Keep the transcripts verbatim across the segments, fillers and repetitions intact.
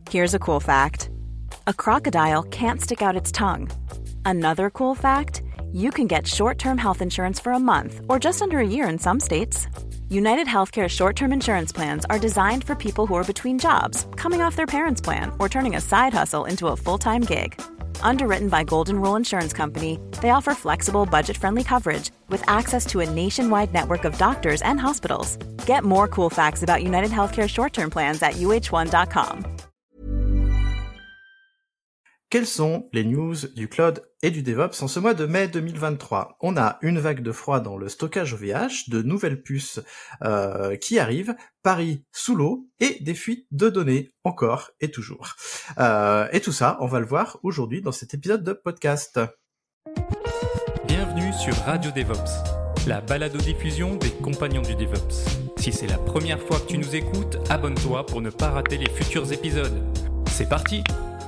Here's a cool fact. A crocodile can't stick out its tongue. Another cool fact, you can get short-term health insurance for a month or just under a year in some states. United Healthcare short-term insurance plans are designed for people who are between jobs, coming off their parents' plan, or turning a side hustle into a full-time gig. Underwritten by Golden Rule Insurance Company, they offer flexible, budget-friendly coverage with access to a nationwide network of doctors and hospitals. Get more cool facts about United Healthcare short-term plans at U H one dot com. Quelles sont les news du cloud et du DevOps en ce mois de mai deux mille vingt-trois? On a une vague de froid dans le stockage O V H, de nouvelles puces euh, qui arrivent, Paris sous l'eau et des fuites de données encore et toujours. Euh, et tout ça, on va le voir aujourd'hui dans cet épisode de podcast. Bienvenue sur Radio DevOps, la balado-diffusion des compagnons du DevOps. Si c'est la première fois que tu nous écoutes, abonne-toi pour ne pas rater les futurs épisodes. C'est parti!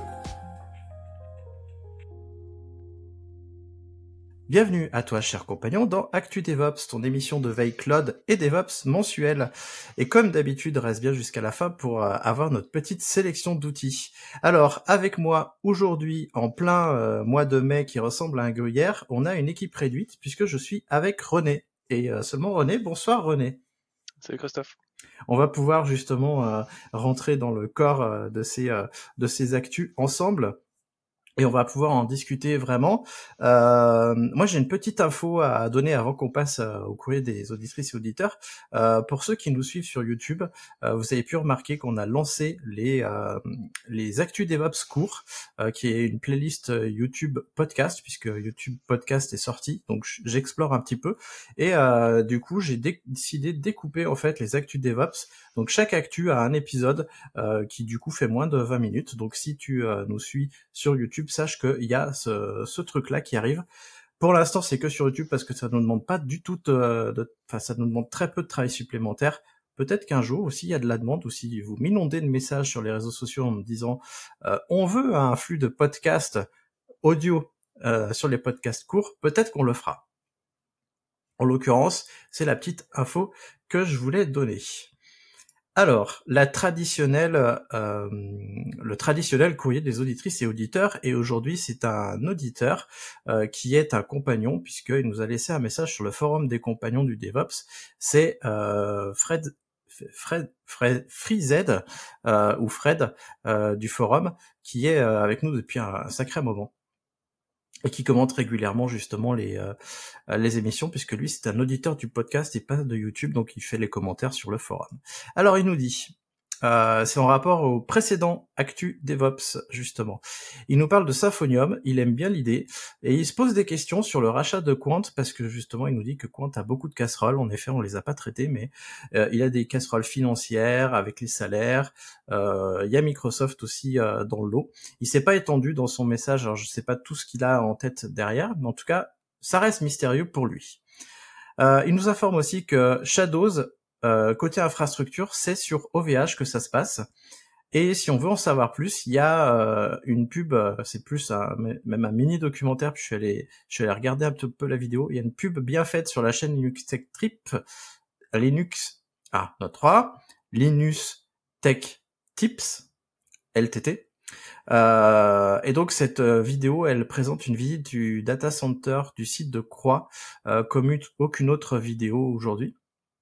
Bienvenue à toi, cher compagnon, dans Actu DevOps, ton émission de veille cloud et DevOps mensuelle. Et comme d'habitude, reste bien jusqu'à la fin pour euh, avoir notre petite sélection d'outils. Alors, avec moi, aujourd'hui, en plein euh, mois de mai qui ressemble à un gruyère, on a une équipe réduite puisque je suis avec René. Et euh, seulement René. Bonsoir René. Salut Christophe. On va pouvoir justement euh, rentrer dans le corps euh, de ces, euh, de ces actus ensemble. Et on va pouvoir en discuter vraiment. Euh, moi, j'ai une petite info à donner avant qu'on passe euh, au courrier des auditrices et auditeurs. Euh, pour ceux qui nous suivent sur YouTube, euh, vous avez pu remarquer qu'on a lancé les euh, les Actus DevOps courts, euh, qui est une playlist YouTube podcast, puisque YouTube podcast est sorti. Donc, j'explore un petit peu. Et euh, du coup, j'ai dé- décidé de découper en fait les Actus DevOps. Donc, chaque actu a un épisode euh, qui du coup fait moins de vingt minutes. Donc, si tu euh, nous suis sur YouTube, sache qu'il y a ce, ce truc-là qui arrive. Pour l'instant, c'est que sur YouTube parce que ça ne nous demande pas du tout de, de, enfin, ça nous demande très peu de travail supplémentaire. Peut-être qu'un jour aussi, il y a de la demande, ou si vous m'inondez de messages sur les réseaux sociaux en me disant euh, on veut un flux de podcasts audio euh, sur les podcasts courts, peut-être qu'on le fera. En l'occurrence, c'est la petite info que je voulais donner. Alors, la traditionnelle, euh, le traditionnel courrier des auditrices et auditeurs, et aujourd'hui c'est un auditeur euh, qui est un compagnon, puisqu'il nous a laissé un message sur le forum des compagnons du DevOps, c'est euh, Fred, Fred, Fred, FreeZ, euh, ou Fred, euh, du forum, qui est euh, avec nous depuis un, un sacré moment, et qui commente régulièrement justement les euh, les émissions, puisque lui c'est un auditeur du podcast et pas de YouTube, donc il fait les commentaires sur le forum. Alors il nous dit, euh, c'est en rapport au précédent Actu DevOps justement. Il nous parle de Symfonium, il aime bien l'idée, et il se pose des questions sur le rachat de Quant, parce que justement il nous dit que Quant a beaucoup de casseroles, en effet on les a pas traitées, mais euh, il a des casseroles financières avec les salaires, euh, il y a Microsoft aussi euh, dans le lot. Il s'est pas étendu dans son message, alors je sais pas tout ce qu'il a en tête derrière, mais en tout cas ça reste mystérieux pour lui. Euh, il nous informe aussi que Shadows, euh, côté infrastructure, c'est sur O V H que ça se passe. Et si on veut en savoir plus, il y a euh, une pub, euh, c'est plus un, même un mini documentaire, puis je suis allé, je suis allé regarder un petit peu la vidéo. Il y a une pub bien faite sur la chaîne Linux Tech Trip, Linux, ah, note trois, Linux Tech Tips, L T T. Euh, et donc cette euh, vidéo, elle présente une visite du data center du site de Croix, euh, comme aucune autre vidéo aujourd'hui.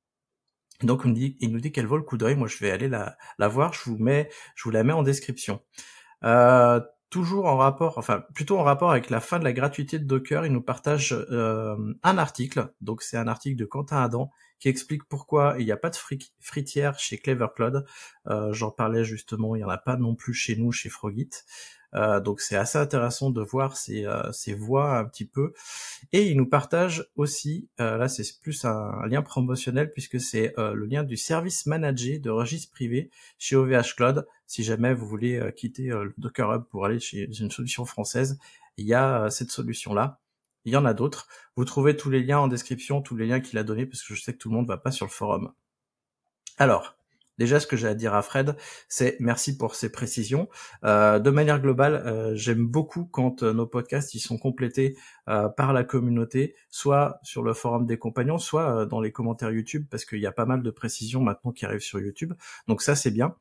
Donc il nous dit, il nous dit qu'elle vaut le coup d'œil. Moi, je vais aller la, la voir. Je vous mets, je vous la mets en description. Euh, toujours en rapport, enfin plutôt en rapport avec la fin de la gratuité de Docker, il nous partage euh, un article. Donc c'est un article de Quentin Adam qui explique pourquoi il n'y a pas de fri- fritière chez Clever Cloud. Euh, j'en parlais justement, il n'y en a pas non plus chez nous, chez Frogit. Euh, donc c'est assez intéressant de voir ces, euh, ces voix un petit peu. Et il nous partage aussi, euh, là c'est plus un, un lien promotionnel puisque c'est euh, le lien du service manager de registre privé chez O V H Cloud. Si jamais vous voulez euh, quitter euh, le Docker Hub pour aller chez une solution française, il y a euh, cette solution-là. Il y en a d'autres. Vous trouvez tous les liens en description, tous les liens qu'il a donnés, parce que je sais que tout le monde va pas sur le forum. Alors, déjà, ce que j'ai à dire à Fred, c'est merci pour ces précisions. Euh, de manière globale, euh, j'aime beaucoup quand euh, nos podcasts ils sont complétés euh, par la communauté, soit sur le forum des compagnons, soit euh, dans les commentaires YouTube, parce qu'il y a pas mal de précisions maintenant qui arrivent sur YouTube. Donc ça, c'est bien.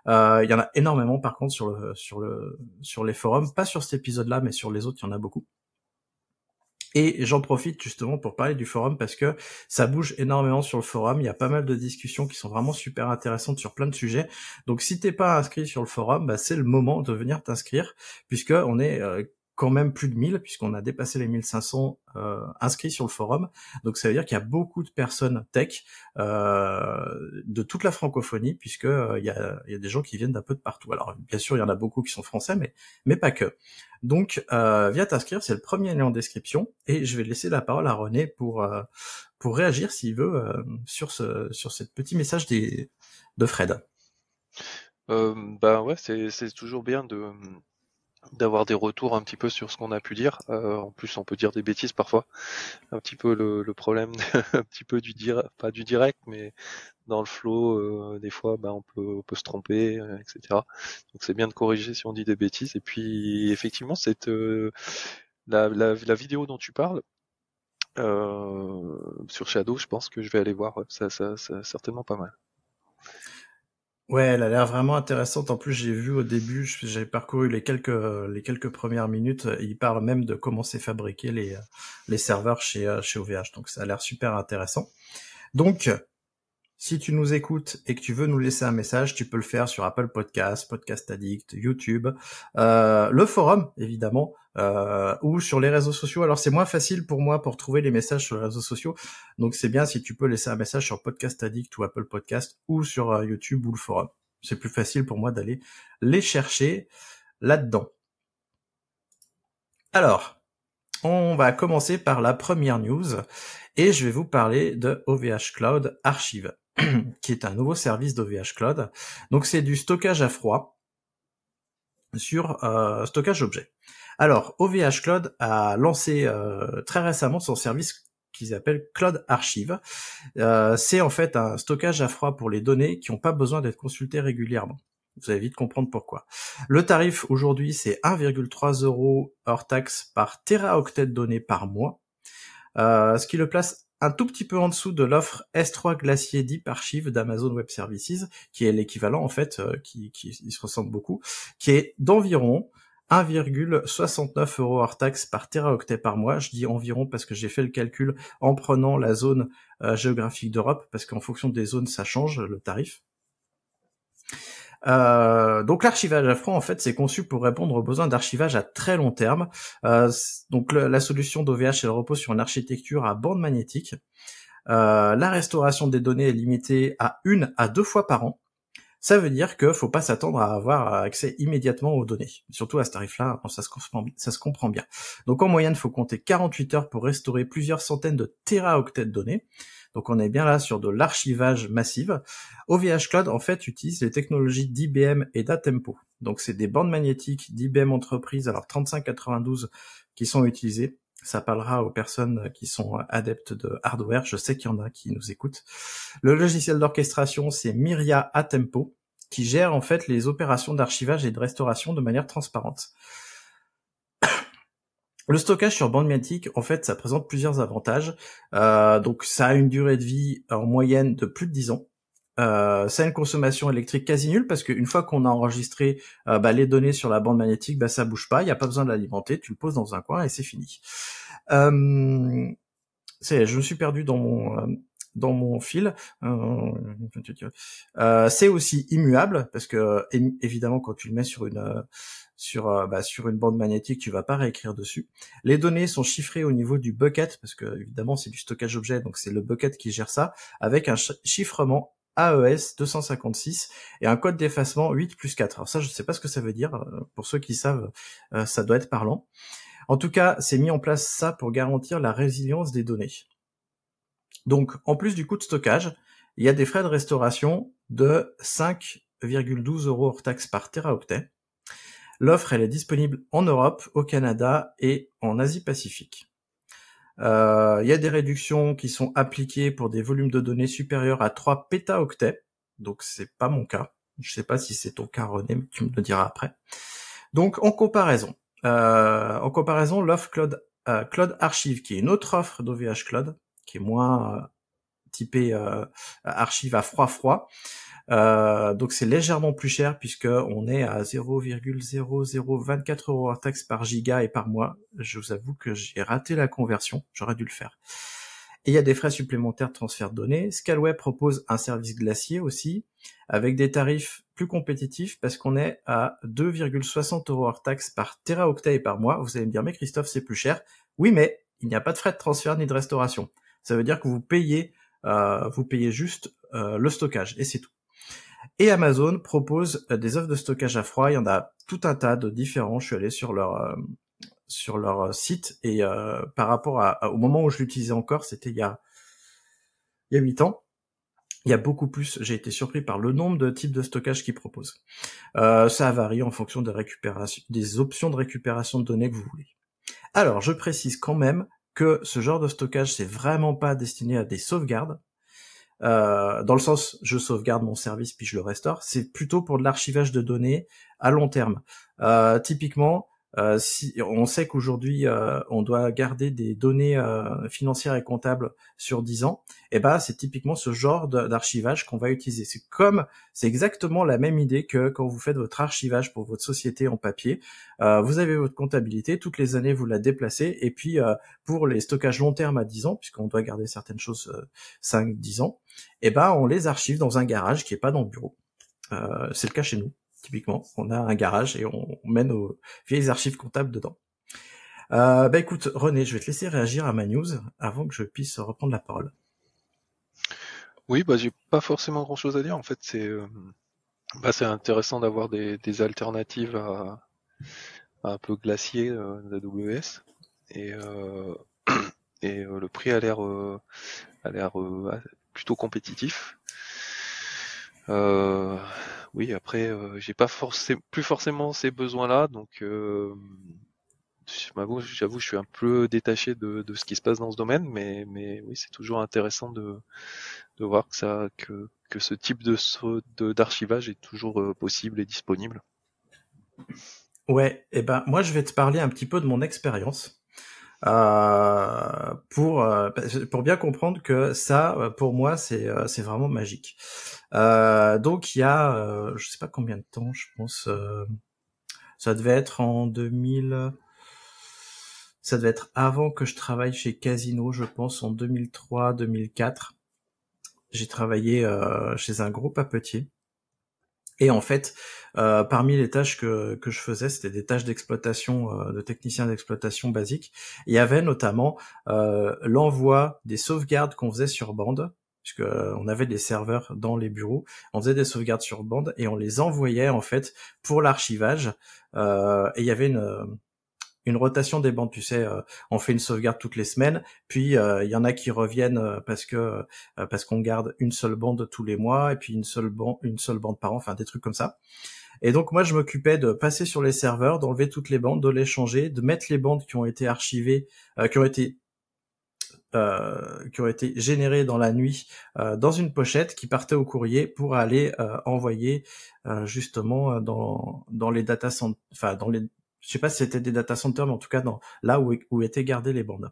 Euh, il y en a énormément par contre sur le sur le sur les forums, pas sur cet épisode-là, mais sur les autres, il y en a beaucoup. Et j'en profite justement pour parler du forum parce que ça bouge énormément sur le forum. Il y a pas mal de discussions qui sont vraiment super intéressantes sur plein de sujets. Donc si t'es pas inscrit sur le forum, bah, c'est le moment de venir t'inscrire puisque on est euh, quand même plus de mille, puisqu'on a dépassé les mille cinq cents euh, inscrits sur le forum. Donc ça veut dire qu'il y a beaucoup de personnes tech euh, de toute la francophonie, puisque euh, il y a, il y a des gens qui viennent d'un peu de partout. Alors bien sûr, il y en a beaucoup qui sont français, mais mais pas que. Donc euh, viens t'inscrire, c'est le premier lien en description, et je vais laisser la parole à René pour euh, pour réagir s'il veut euh, sur ce sur ce petit message des de Fred. Euh, bah ouais, c'est c'est toujours bien de d'avoir des retours un petit peu sur ce qu'on a pu dire. Euh, en plus, on peut dire des bêtises parfois. Un petit peu le, le problème, un petit peu du direct, pas du direct, mais dans le flow, euh, des fois, bah, on peut, on peut se tromper, euh, et cetera. Donc c'est bien de corriger si on dit des bêtises. Et puis, effectivement, cette euh, la, la, la vidéo dont tu parles euh, sur Shadow, je pense que je vais aller voir. Ça, ça, ça certainement pas mal. Ouais, elle a l'air vraiment intéressante. En plus, j'ai vu au début, j'ai parcouru les quelques les quelques premières minutes. Il parle même de comment c'est fabriqué les les serveurs chez chez O V H. Donc ça a l'air super intéressant. Donc si tu nous écoutes et que tu veux nous laisser un message, tu peux le faire sur Apple Podcasts, Podcast Addict, YouTube, euh, le forum évidemment, euh, ou sur les réseaux sociaux. Alors c'est moins facile pour moi pour trouver les messages sur les réseaux sociaux, donc c'est bien si tu peux laisser un message sur Podcast Addict ou Apple Podcast ou sur euh, YouTube ou le forum. C'est plus facile pour moi d'aller les chercher là-dedans. Alors, on va commencer par la première news et je vais vous parler de O V H Cloud Archive, qui est un nouveau service d'O V H Cloud. Donc c'est du stockage à froid sur euh, stockage objet. Alors O V H Cloud a lancé euh, très récemment son service qu'ils appellent Cloud Archive. Euh, c'est en fait un stockage à froid pour les données qui n'ont pas besoin d'être consultées régulièrement. Vous allez vite comprendre pourquoi. Le tarif aujourd'hui c'est un virgule trois euros hors taxe par téraoctet de données par mois, euh, ce qui le place un tout petit peu en dessous de l'offre S trois Glacier Deep Archive d'Amazon Web Services, qui est l'équivalent en fait, euh, qui, qui il se ressemble beaucoup, qui est d'environ un virgule soixante-neuf euros hors taxe par téraoctet par mois. Je dis environ parce que j'ai fait le calcul en prenant la zone euh, géographique d'Europe, parce qu'en fonction des zones ça change le tarif. Euh, donc l'archivage à froid en fait c'est conçu pour répondre aux besoins d'archivage à très long terme. Euh, donc le, la solution d'O V H elle repose sur une architecture à bande magnétique. Euh, la restauration des données est limitée à une à deux fois par an. Ça veut dire que faut pas s'attendre à avoir accès immédiatement aux données. Surtout à ce tarif-là, ça se comprend, ça se comprend bien. Donc en moyenne, faut compter quarante-huit heures pour restaurer plusieurs centaines de téraoctets de données. Donc on est bien là sur de l'archivage massif. O V H Cloud en fait utilise les technologies d'I B M et d'Atempo. Donc c'est des bandes magnétiques d'I B M Entreprise, alors trente-cinq quatre-vingt-douze qui sont utilisées. Ça parlera aux personnes qui sont adeptes de hardware, je sais qu'il y en a qui nous écoutent. Le logiciel d'orchestration c'est Myria Atempo qui gère en fait les opérations d'archivage et de restauration de manière transparente. Le stockage sur bande magnétique, en fait, ça présente plusieurs avantages. Euh, donc, ça a une durée de vie en moyenne de plus de dix ans. Euh, ça a une consommation électrique quasi nulle parce qu'une fois qu'on a enregistré euh, bah, les données sur la bande magnétique, bah, ça bouge pas, il n'y a pas besoin de l'alimenter, tu le poses dans un coin et c'est fini. Euh, c'est, je me suis perdu dans mon... Euh, dans mon fil. Euh, euh, c'est aussi immuable parce que évidemment quand tu le mets sur une euh, sur euh, bah, sur une bande magnétique, tu vas pas réécrire dessus. Les données sont chiffrées au niveau du bucket parce que évidemment c'est du stockage objet, donc c'est le bucket qui gère ça avec un ch- chiffrement A E S deux cent cinquante-six et un code d'effacement huit plus quatre. Alors ça je sais pas ce que ça veut dire, pour ceux qui savent euh, ça doit être parlant. En tout cas, c'est mis en place ça pour garantir la résilience des données. Donc, en plus du coût de stockage, il y a des frais de restauration de cinq virgule douze euros hors taxe par téraoctet. L'offre, elle est disponible en Europe, au Canada et en Asie-Pacifique. Euh, il y a des réductions qui sont appliquées pour des volumes de données supérieurs à trois pétaoctets. Donc, c'est pas mon cas. Je sais pas si c'est ton cas, René, mais tu me le diras après. Donc, en comparaison, euh, en comparaison, l'offre Cloud, euh, Cloud Archive, qui est une autre offre d'O V H Cloud, qui est moins euh, typé euh, archive à froid froid, Euh, donc c'est légèrement plus cher puisque on est à zéro virgule zéro zéro vingt-quatre euros hors taxe par giga et par mois. Je vous avoue que j'ai raté la conversion, j'aurais dû le faire. Et il y a des frais supplémentaires de transfert de données. Scalway propose un service glacier aussi, avec des tarifs plus compétitifs parce qu'on est à deux virgule soixante euros hors taxe par teraoctet et par mois. Vous allez me dire, mais Christophe, c'est plus cher. Oui, mais il n'y a pas de frais de transfert ni de restauration. Ça veut dire que vous payez, euh, vous payez juste euh, le stockage et c'est tout. Et Amazon propose euh, des offres de stockage à froid. Il y en a tout un tas de différents. Je suis allé sur leur euh, sur leur site et euh, par rapport à, à, au moment où je l'utilisais encore, c'était il y a il y a huit ans. Il y a beaucoup plus. J'ai été surpris par le nombre de types de stockage qu'ils proposent. Euh, ça varie en fonction des récupérations, des options de récupération de données que vous voulez. Alors, je précise quand même que ce genre de stockage, c'est vraiment pas destiné à des sauvegardes. Euh, dans le sens, je sauvegarde mon service puis je le restaure. C'est plutôt pour de l'archivage de données à long terme. Euh, typiquement, euh, si on sait qu'aujourd'hui euh, on doit garder des données euh, financières et comptables sur dix ans, et ben c'est typiquement ce genre de, d'archivage qu'on va utiliser. C'est comme, c'est exactement la même idée que quand vous faites votre archivage pour votre société en papier. Euh, vous avez votre comptabilité, toutes les années vous la déplacez, et puis euh, pour les stockages long terme à dix ans, puisqu'on doit garder certaines choses euh, cinq dix ans, et ben on les archive dans un garage qui est pas dans le bureau. Euh, c'est le cas chez nous. Typiquement, on a un garage et on met nos vieilles archives comptables dedans. Euh, bah écoute, René, je vais te laisser réagir à ma news avant que je puisse reprendre la parole. Oui, bah j'ai pas forcément grand-chose à dire. En fait, c'est euh, bah, c'est intéressant d'avoir des, des alternatives à, à un peu glacier euh, d'A W S et euh, et euh, le prix a l'air euh, a l'air euh, plutôt compétitif. Euh, oui, après, euh, j'ai pas forcément, plus forcément ces besoins-là, donc euh, j'avoue, j'avoue, je suis un peu détaché de, de ce qui se passe dans ce domaine, mais, mais oui, c'est toujours intéressant de, de voir que ça, que, que ce type de, de d'archivage est toujours euh, possible et disponible. Ouais, et ben moi je vais te parler un petit peu de mon expérience. Euh, pour euh, pour bien comprendre que ça, pour moi, c'est euh, c'est vraiment magique. Euh, donc il y a, euh, je sais pas combien de temps, je pense, euh, ça devait être en deux mille, ça devait être avant que je travaille chez Casino, je pense en deux mille trois deux mille quatre. J'ai travaillé euh, chez un gros papetier. Et en fait, euh, parmi les tâches que, que je faisais, c'était des tâches d'exploitation, euh, de technicien d'exploitation basique. Il y avait notamment euh, l'envoi des sauvegardes qu'on faisait sur bande, puisque euh, on avait des serveurs dans les bureaux. On faisait des sauvegardes sur bande et on les envoyait en fait pour l'archivage. Euh, et il y avait une une rotation des bandes, tu sais, euh, on fait une sauvegarde toutes les semaines, puis il euh, y en a qui reviennent euh, parce que euh, parce qu'on garde une seule bande tous les mois et puis une seule bande une seule bande par an, enfin des trucs comme ça. Et donc moi je m'occupais de passer sur les serveurs, d'enlever toutes les bandes, de les changer, de mettre les bandes qui ont été archivées, euh, qui ont été euh, qui ont été générées dans la nuit euh, dans une pochette qui partait au courrier pour aller euh, envoyer euh, justement dans dans les data centers, enfin dans les je sais pas si c'était des data centers, mais en tout cas dans là où, où étaient gardées les bandes.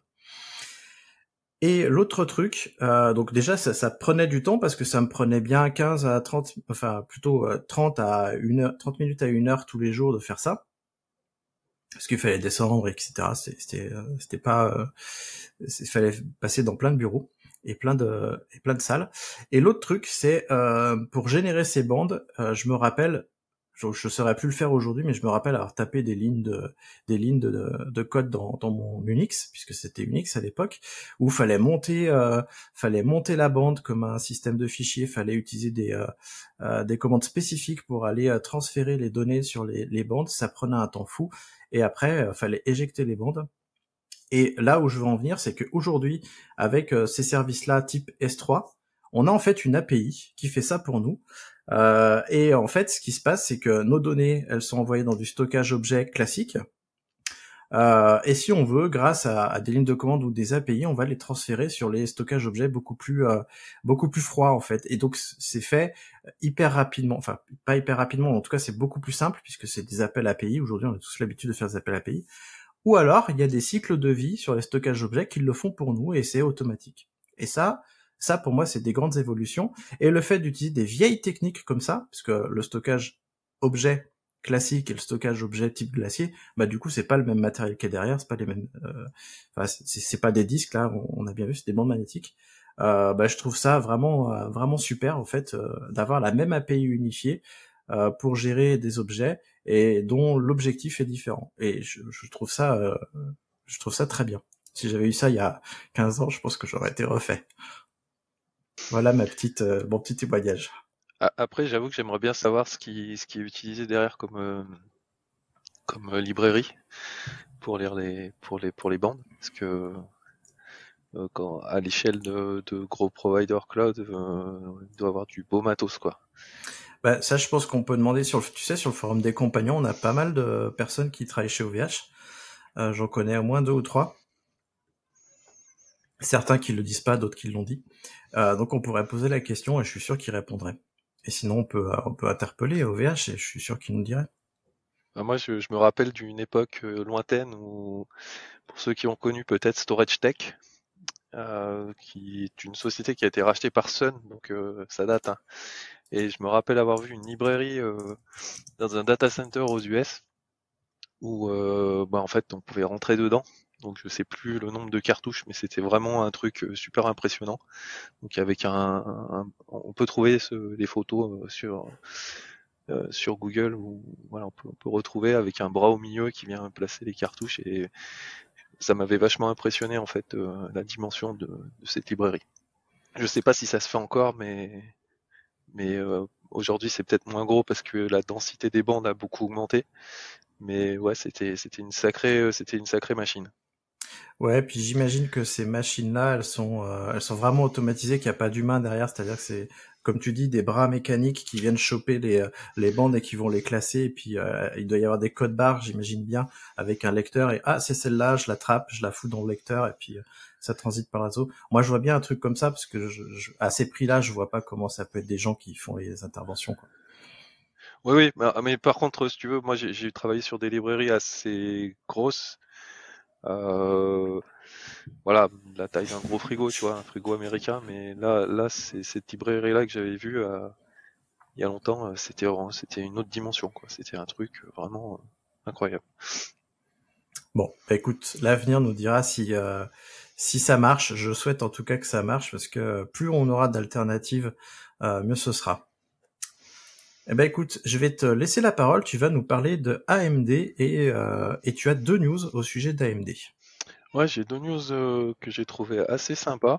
Et l'autre truc, euh, donc déjà ça, ça prenait du temps parce que ça me prenait bien quinze à trente, enfin plutôt euh, trente à une heure, trente minutes à une heure tous les jours de faire ça, parce qu'il fallait descendre, et cetera. C'était, c'était pas, euh, il fallait passer dans plein de bureaux et plein de, et plein de salles. Et l'autre truc, c'est euh, pour générer ces bandes, euh, je me rappelle. Je ne saurais plus le faire aujourd'hui, mais je me rappelle avoir tapé des lignes de des lignes de, de, de code dans, dans mon Unix, puisque c'était Unix à l'époque, où fallait monter euh, fallait monter la bande comme un système de fichiers, fallait utiliser des euh, euh, des commandes spécifiques pour aller euh, transférer les données sur les, les bandes. Ça prenait un temps fou, et après euh, fallait éjecter les bandes. Et là où je veux en venir, c'est qu'aujourd'hui, avec euh, ces services-là type S trois, on a en fait une A P I qui fait ça pour nous. Euh, et en fait, ce qui se passe, c'est que nos données, elles sont envoyées dans du stockage objet classique. Euh, et si on veut, grâce à, à des lignes de commande ou des A P I, on va les transférer sur les stockages objets beaucoup plus, euh, beaucoup plus froids en fait. Et donc c'est fait hyper rapidement, enfin pas hyper rapidement, en tout cas c'est beaucoup plus simple puisque c'est des appels A P I. Aujourd'hui, on a tous l'habitude de faire des appels A P I. Ou alors, il y a des cycles de vie sur les stockages objets qui le font pour nous et c'est automatique. Et ça, Ça, pour moi, c'est des grandes évolutions. Et le fait d'utiliser des vieilles techniques comme ça, parce que le stockage objet classique et le stockage objet type glacier, bah du coup c'est pas le même matériel qui est derrière, c'est pas les mêmes, euh, enfin c'est, c'est pas des disques là, on, on a bien vu, c'est des bandes magnétiques. Euh, bah je trouve ça vraiment euh, vraiment super en fait euh, d'avoir la même A P I unifiée euh, pour gérer des objets et dont l'objectif est différent. Et je, je trouve ça euh, je trouve ça très bien. Si j'avais eu ça il y a quinze ans, je pense que j'aurais été refait. Voilà ma petite euh, mon petit témoignage. Après, j'avoue que j'aimerais bien savoir ce qui, ce qui est utilisé derrière comme, euh, comme euh, librairie pour lire les, pour les, pour les bandes, parce que euh, quand, à l'échelle de, de gros providers cloud, euh, il doit avoir du beau matos, quoi. Bah, ça, je pense qu'on peut demander sur le, tu sais, sur le forum des compagnons, on a pas mal de personnes qui travaillent chez O V H. Euh, j'en connais au moins deux ou trois. Certains qui le disent pas, d'autres qui l'ont dit. Euh, donc on pourrait poser la question et je suis sûr qu'ils répondraient. Et sinon, on peut, on peut interpeller O V H et je suis sûr qu'ils nous diraient. Bah, moi, je, je me rappelle d'une époque euh, lointaine où, pour ceux qui ont connu peut-être Storage Tech, euh, qui est une société qui a été rachetée par Sun, donc euh, ça date. Hein. Et je me rappelle avoir vu une librairie euh, dans un data center aux U S où euh, bah, en fait on pouvait rentrer dedans. Donc je sais plus le nombre de cartouches, mais c'était vraiment un truc euh, super impressionnant. Donc avec un, un on peut trouver ce, les photos euh, sur euh, sur Google où voilà on peut, on peut retrouver avec un bras au milieu qui vient placer les cartouches et ça m'avait vachement impressionné en fait euh, la dimension de, de cette librairie. Je sais pas si ça se fait encore, mais mais euh, aujourd'hui c'est peut-être moins gros parce que la densité des bandes a beaucoup augmenté. Mais ouais, c'était c'était une sacrée c'était une sacrée machine. Ouais, puis j'imagine que ces machines-là, elles sont, euh, elles sont vraiment automatisées, qu'il n'y a pas d'humain derrière. C'est-à-dire que c'est, comme tu dis, des bras mécaniques qui viennent choper les, euh, les bandes et qui vont les classer. Et puis euh, il doit y avoir des codes barres, j'imagine bien, avec un lecteur. Et ah, c'est celle-là, je l'attrape, je la fous dans le lecteur, et puis euh, ça transite par le réseau. Moi, je vois bien un truc comme ça parce que je, je, à ces prix-là, je vois pas comment ça peut être des gens qui font les interventions, quoi. Oui, oui, mais, mais par contre, si tu veux, moi j'ai j'ai travaillé sur des librairies assez grosses. Euh, voilà, la taille d'un gros frigo, tu vois, un frigo américain. Mais là, là, c'est cette librairie-là que j'avais vue euh, il y a longtemps. euh, C'était c'était une autre dimension, quoi. C'était un truc euh, vraiment euh, incroyable. Bon, bah écoute, l'avenir nous dira si euh, si ça marche. Je souhaite en tout cas que ça marche parce que plus on aura d'alternatives, euh, mieux ce sera. Eh ben écoute, je vais te laisser la parole. Tu vas nous parler de A M D et euh, et tu as deux news au sujet d'A M D. Ouais, j'ai deux news euh, que j'ai trouvé assez sympas.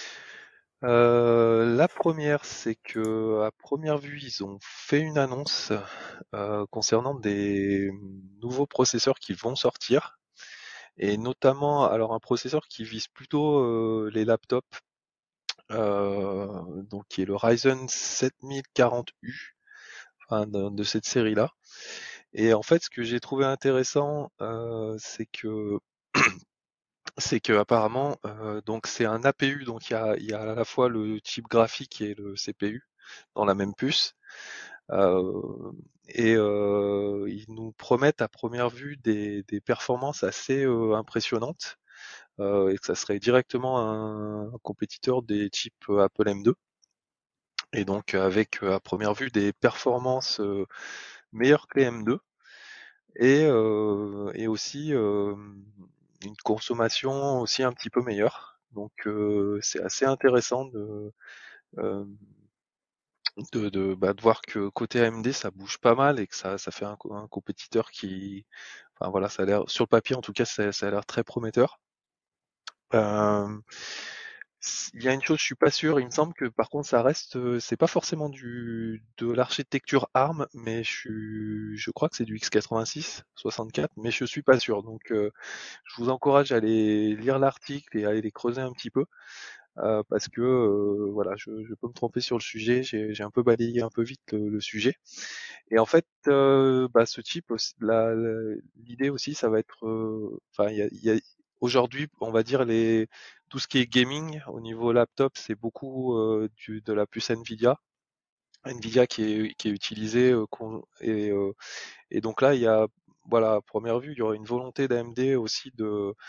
Euh, la première, c'est que à première vue, ils ont fait une annonce euh, concernant des nouveaux processeurs qui vont sortir, et notamment, alors un processeur qui vise plutôt euh, les laptops, euh, donc qui est le Ryzen sept mille quarante U, enfin, de, de cette série-là. Et en fait, ce que j'ai trouvé intéressant, euh, c'est que c'est que apparemment, euh, donc c'est un A P U, donc il y a, il y a à la fois le chip graphique et le C P U dans la même puce. Euh, et euh, ils nous promettent à première vue des, des performances assez euh, impressionnantes euh, et que ça serait directement un, un compétiteur des chips Apple M deux. Et donc avec à première vue des performances euh, meilleures que les M deux et, euh, et aussi euh, une consommation aussi un petit peu meilleure. Donc euh, c'est assez intéressant de, euh, de, de, bah, de voir que côté A M D ça bouge pas mal et que ça, ça fait un, un compétiteur qui, enfin voilà, ça a l'air sur le papier en tout cas ça, ça a l'air très prometteur. Euh, il y a une chose, je suis pas sûr. Il me semble que par contre ça reste, euh, c'est pas forcément du de l'architecture ARM, mais je suis, je crois que c'est du x quatre-vingt-six soixante-quatre, mais je suis pas sûr. Donc euh, je vous encourage à aller lire l'article et à aller les creuser un petit peu. Euh, parce que euh, voilà, je, je peux me tromper sur le sujet, j'ai j'ai un peu balayé un peu vite le, le sujet. Et en fait, euh, bah, ce type, aussi- la- la- l'idée aussi, ça va être, euh, enfin, il y a, il y a- aujourd'hui, on va dire les tout ce qui est gaming au niveau laptop, c'est beaucoup euh, du, de la puce Nvidia, Nvidia qui est qui est utilisée euh, qu'on- et euh, et donc là, il y a voilà, à première vue, il y aurait une volonté d'A M D aussi de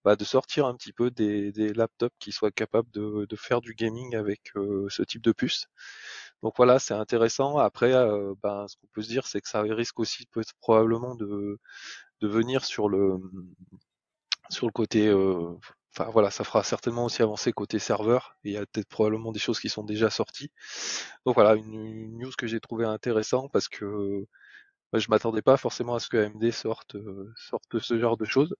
bah, de sortir un petit peu des, des laptops qui soient capables de, de faire du gaming avec euh, ce type de puce. Donc voilà, c'est intéressant. Après, euh, ben, ce qu'on peut se dire, c'est que ça risque aussi peut probablement de, de venir sur le sur le côté. euh, Enfin voilà, ça fera certainement aussi avancer côté serveur. Il y a peut-être probablement des choses qui sont déjà sorties. Donc voilà, une, une news que j'ai trouvé intéressant parce que bah, je m'attendais pas forcément à ce que A M D sorte euh, sorte ce genre de choses.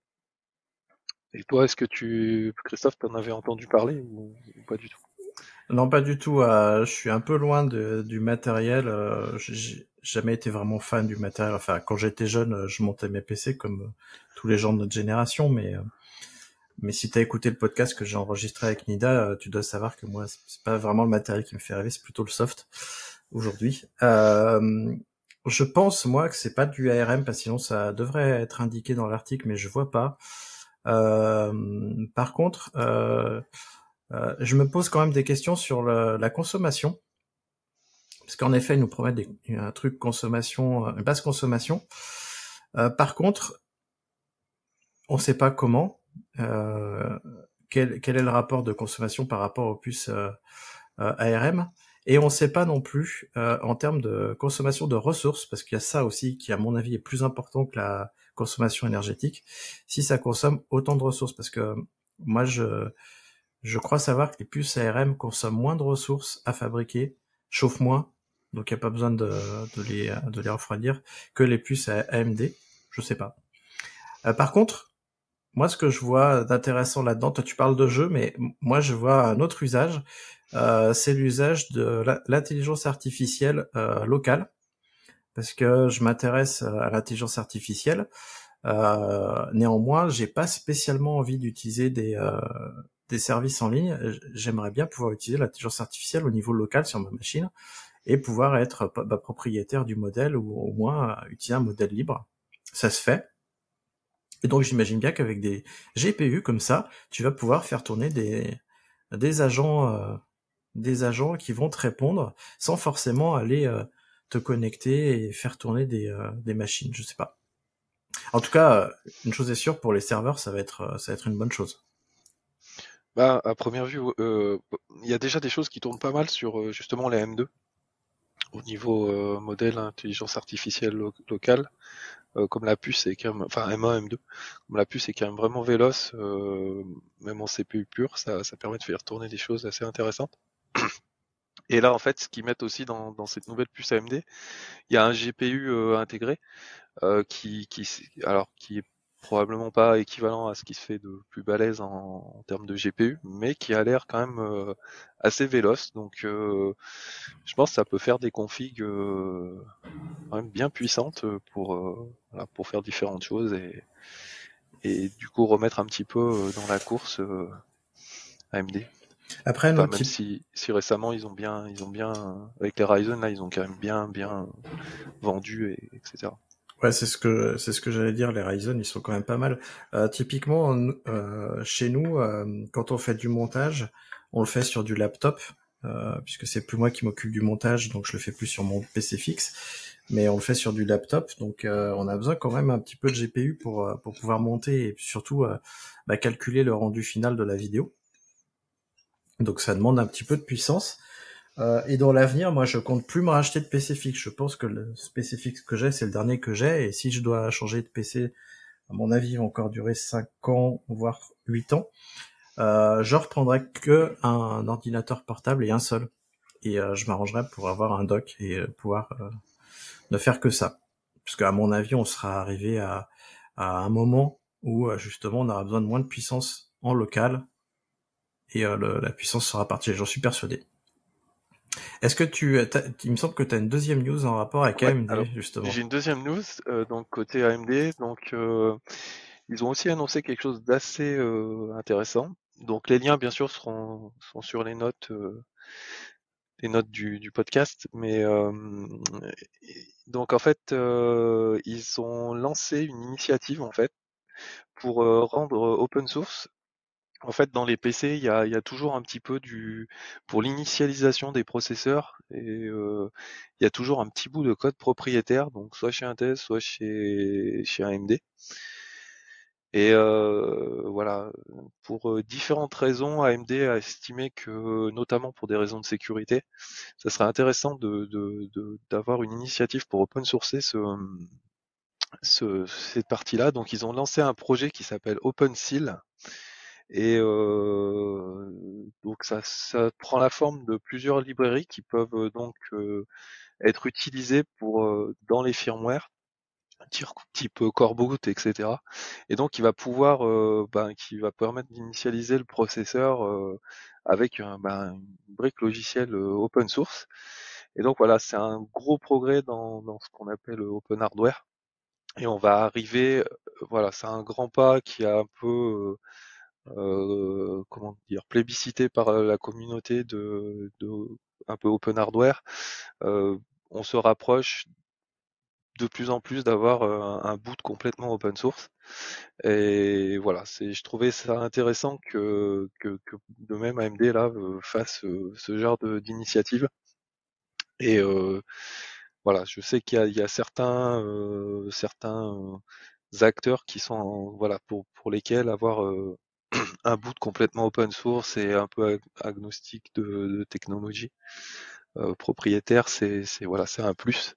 Et toi, est-ce que tu, Christophe, t'en avais entendu parler ou, ou pas du tout? Non, pas du tout. Euh, je suis un peu loin de, du matériel. Euh, j'ai j'ai jamais été vraiment fan du matériel. Enfin, quand j'étais jeune, euh, je montais mes P C comme euh, tous les gens de notre génération. Mais, euh, mais si t'as écouté le podcast que j'ai enregistré avec Nida, euh, tu dois savoir que moi, c'est c'est pas vraiment le matériel qui me fait rêver, c'est plutôt le soft aujourd'hui. Euh, je pense, moi, que c'est pas du A R M, parce que sinon ça devrait être indiqué dans l'article, mais je vois pas. Euh, par contre, euh, euh, je me pose quand même des questions sur le, la consommation, parce qu'en effet, ils nous promettent des, un truc consommation, une basse consommation. Euh, par contre, on sait pas comment. Euh, quel, quel est le rapport de consommation par rapport aux puces euh, euh, A R M, et on ne sait pas non plus euh, en termes de consommation de ressources, parce qu'il y a ça aussi qui, à mon avis, est plus important que la consommation énergétique, si ça consomme autant de ressources, parce que moi, je, je crois savoir que les puces A R M consomment moins de ressources à fabriquer, chauffent moins, donc il n'y a pas besoin de, de, les, de les refroidir, que les puces A M D, je sais pas. Euh, par contre, moi, ce que je vois d'intéressant là-dedans, toi tu parles de jeu, mais moi je vois un autre usage, euh, c'est l'usage de l'intelligence artificielle euh, locale, parce que je m'intéresse à l'intelligence artificielle. Euh, néanmoins, j'ai pas spécialement envie d'utiliser des euh, des services en ligne. J'aimerais bien pouvoir utiliser l'intelligence artificielle au niveau local sur ma machine et pouvoir être bah, propriétaire du modèle, ou au moins utiliser un modèle libre. Ça se fait. Et donc j'imagine bien qu'avec des G P U comme ça, tu vas pouvoir faire tourner des des agents euh, des agents qui vont te répondre sans forcément aller euh, te connecter et faire tourner des euh, des machines, je sais pas. En tout cas, euh, une chose est sûre, pour les serveurs, ça va être euh, ça va être une bonne chose. Bah, à première vue, euh, il y a déjà des choses qui tournent pas mal sur euh, justement les M deux au niveau euh, modèle intelligence artificielle lo- locale, euh, comme la puce est quand même, enfin M un, M deux, comme la puce est quand même vraiment véloce, euh, même en C P U pur, ça, ça permet de faire tourner des choses assez intéressantes. Et là, en fait, ce qu'ils mettent aussi dans, dans cette nouvelle puce A M D, il y a un G P U euh, intégré euh, qui, qui, alors, qui est probablement pas équivalent à ce qui se fait de plus balèze en, en termes de G P U, mais qui a l'air quand même euh, assez véloce. Donc, euh, je pense que ça peut faire des configs euh, quand même bien puissantes pour, euh, voilà, pour faire différentes choses et, et du coup remettre un petit peu euh, dans la course euh, A M D. Après, un Enfin, autre même type. si, si récemment ils ont bien, ils ont bien, avec les Ryzen là, ils ont quand même bien, bien vendu et etc. Ouais, c'est ce que c'est ce que j'allais dire. Les Ryzen, ils sont quand même pas mal. Euh, typiquement, euh, chez nous, euh, quand on fait du montage, on le fait sur du laptop, euh, puisque c'est plus moi qui m'occupe du montage, donc je le fais plus sur mon P C fixe, mais on le fait sur du laptop. Donc, euh, on a besoin quand même un petit peu de G P U pour euh, pour pouvoir monter et surtout euh, bah, calculer le rendu final de la vidéo. Donc, ça demande un petit peu de puissance. Euh, et dans l'avenir, moi, je compte plus me racheter de P C fixe. Je pense que le P C fixe que j'ai, c'est le dernier que j'ai. Et si je dois changer de P C, à mon avis, il va encore durer cinq ans, voire huit ans. Euh, je reprendrai que un ordinateur portable et un seul. Et euh, je m'arrangerai pour avoir un dock et euh, pouvoir euh, ne faire que ça. Parce qu'à mon avis, on sera arrivé à, à un moment où, euh, justement, on aura besoin de moins de puissance en local. Et euh, le, la puissance sera partie, j'en suis persuadé. Est-ce que tu, il me semble que tu as une deuxième news en rapport avec Ouais, A M D, alors justement. j'ai une deuxième news, euh, donc côté A M D, donc euh, ils ont aussi annoncé quelque chose d'assez euh, intéressant. Donc les liens bien sûr seront sont sur les notes euh, les notes du, du podcast, mais euh, donc en fait euh, ils ont lancé une initiative en fait pour euh, rendre open source. En fait, dans les P C, il y a, il y a toujours un petit peu du pour l'initialisation des processeurs et euh, il y a toujours un petit bout de code propriétaire, donc soit chez Intel, soit chez chez A M D. Et euh, voilà, pour euh, différentes raisons, A M D a estimé que, notamment pour des raisons de sécurité, ça serait intéressant de, de, de- d'avoir une initiative pour open sourcer ce, ce, cette partie-là. Donc ils ont lancé un projet qui s'appelle OpenSeal. Et euh, donc ça, ça prend la forme de plusieurs librairies qui peuvent euh, donc euh, être utilisées pour euh, dans les firmware type type core boot, et cetera. Et donc il va pouvoir, euh, ben, qui va permettre d'initialiser le processeur euh, avec un, ben, une brique logicielle euh, open source. Et donc voilà, c'est un gros progrès dans, dans ce qu'on appelle le open hardware. Et on va arriver, euh, voilà, c'est un grand pas qui a un peu, euh, euh, comment dire, plébiscité par euh, la communauté de, de un peu open hardware. Euh, on se rapproche de plus en plus d'avoir euh, un boot complètement open source. Et voilà, c'est, je trouvais ça intéressant que, que, que de même A M D là euh, fasse euh, ce genre de, d'initiative. Et euh, voilà, je sais qu'il y a, il y a certains, euh, certains euh, acteurs qui sont, en- voilà, pour, pour lesquels avoir euh, un boot complètement open source et un peu ag- agnostique de, de technologie euh, propriétaire, c'est, c'est voilà, c'est un plus.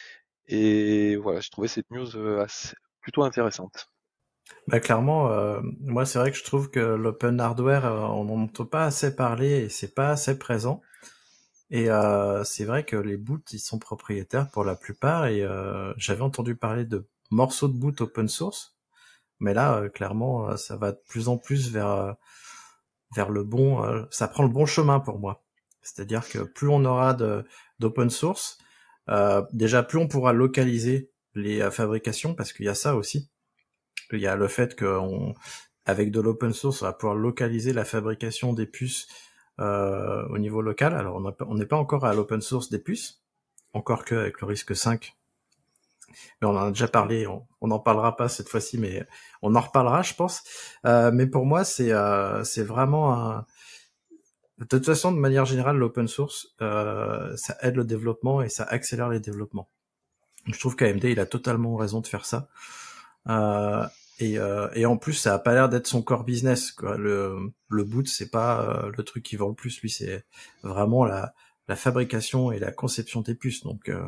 Et voilà, je trouvais cette news euh, assez, plutôt intéressante. Bah clairement, euh, moi c'est vrai que je trouve que l'open hardware, euh, on n'en entend pas assez parler et c'est pas assez présent. Et euh, c'est vrai que les boots, ils sont propriétaires pour la plupart. Et euh, j'avais entendu parler de morceaux de boot open source, mais là, euh, clairement, euh, ça va de plus en plus vers euh, vers le bon. Euh, ça prend le bon chemin pour moi. C'est-à-dire que plus on aura de d'open source, euh, déjà plus on pourra localiser les euh, fabrications, parce qu'il y a ça aussi. Il y a le fait qu'on, avec de l'open source, on va pouvoir localiser la fabrication des puces euh, au niveau local. Alors on n'est pas encore à l'open source des puces, encore que avec le risque cinq. Mais on en a déjà parlé, on n'en parlera pas cette fois-ci, mais on en reparlera, je pense. Euh, mais pour moi, c'est euh, c'est vraiment un... De toute façon, de manière générale, l'open source, euh, ça aide le développement et ça accélère les développements. Je trouve qu'A M D, il a totalement raison de faire ça. Euh, et, euh, et en plus, ça a pas l'air d'être son core business, quoi. Le, le boot, c'est pas euh, le truc qui vend le plus. Lui, c'est vraiment la, la fabrication et la conception des puces. Donc, euh...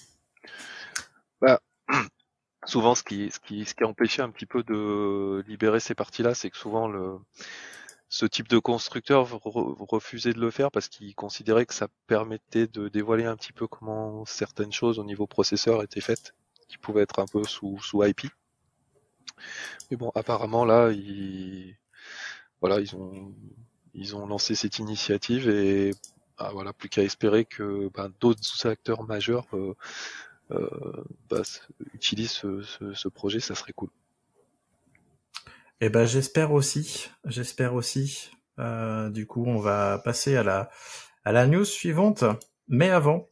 Bah, souvent, ce qui, ce qui, ce qui a empêché un petit peu de libérer ces parties-là, c'est que souvent le, ce type de constructeur re- refusait de le faire parce qu'il considérait que ça permettait de dévoiler un petit peu comment certaines choses au niveau processeur étaient faites, qui pouvaient être un peu sous, sous I P. Mais bon, apparemment là, ils, voilà, ils ont, ils ont lancé cette initiative et ah, voilà, plus qu'à espérer que ben, d'autres acteurs majeurs euh, euh, bah, utilisent ce, ce, ce projet, ça serait cool. eh ben, j'espère aussi, j'espère aussi. Euh, du coup, on va passer à la, à la news suivante. Mais avant,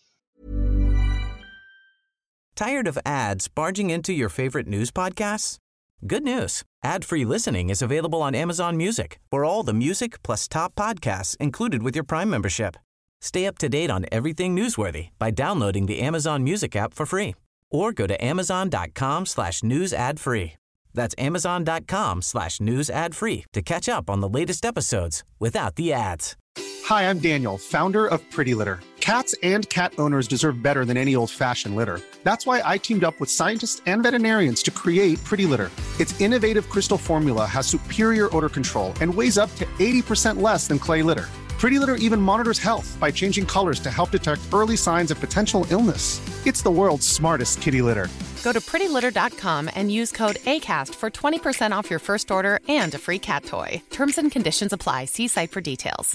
Tired of ads barging into your favorite news podcasts? Good news. Ad-free listening is available on Amazon Music for all the music plus top podcasts included with your Prime membership. Stay up to date on everything newsworthy by downloading the Amazon Music app for free or go to amazon.com slash news ad free. That's amazon.com slash news ad free to catch up on the latest episodes without the ads. Hi, I'm Daniel, founder of Pretty Litter. Cats and cat owners deserve better than any old-fashioned litter. That's why I teamed up with scientists and veterinarians to create Pretty Litter. Its innovative crystal formula has superior odor control and weighs up to eighty percent less than clay litter. Pretty Litter even monitors health by changing colors to help detect early signs of potential illness. It's the world's smartest kitty litter. Go to pretty litter dot com and use code ACAST for twenty percent off your first order and a free cat toy. Terms and conditions apply. See site for details.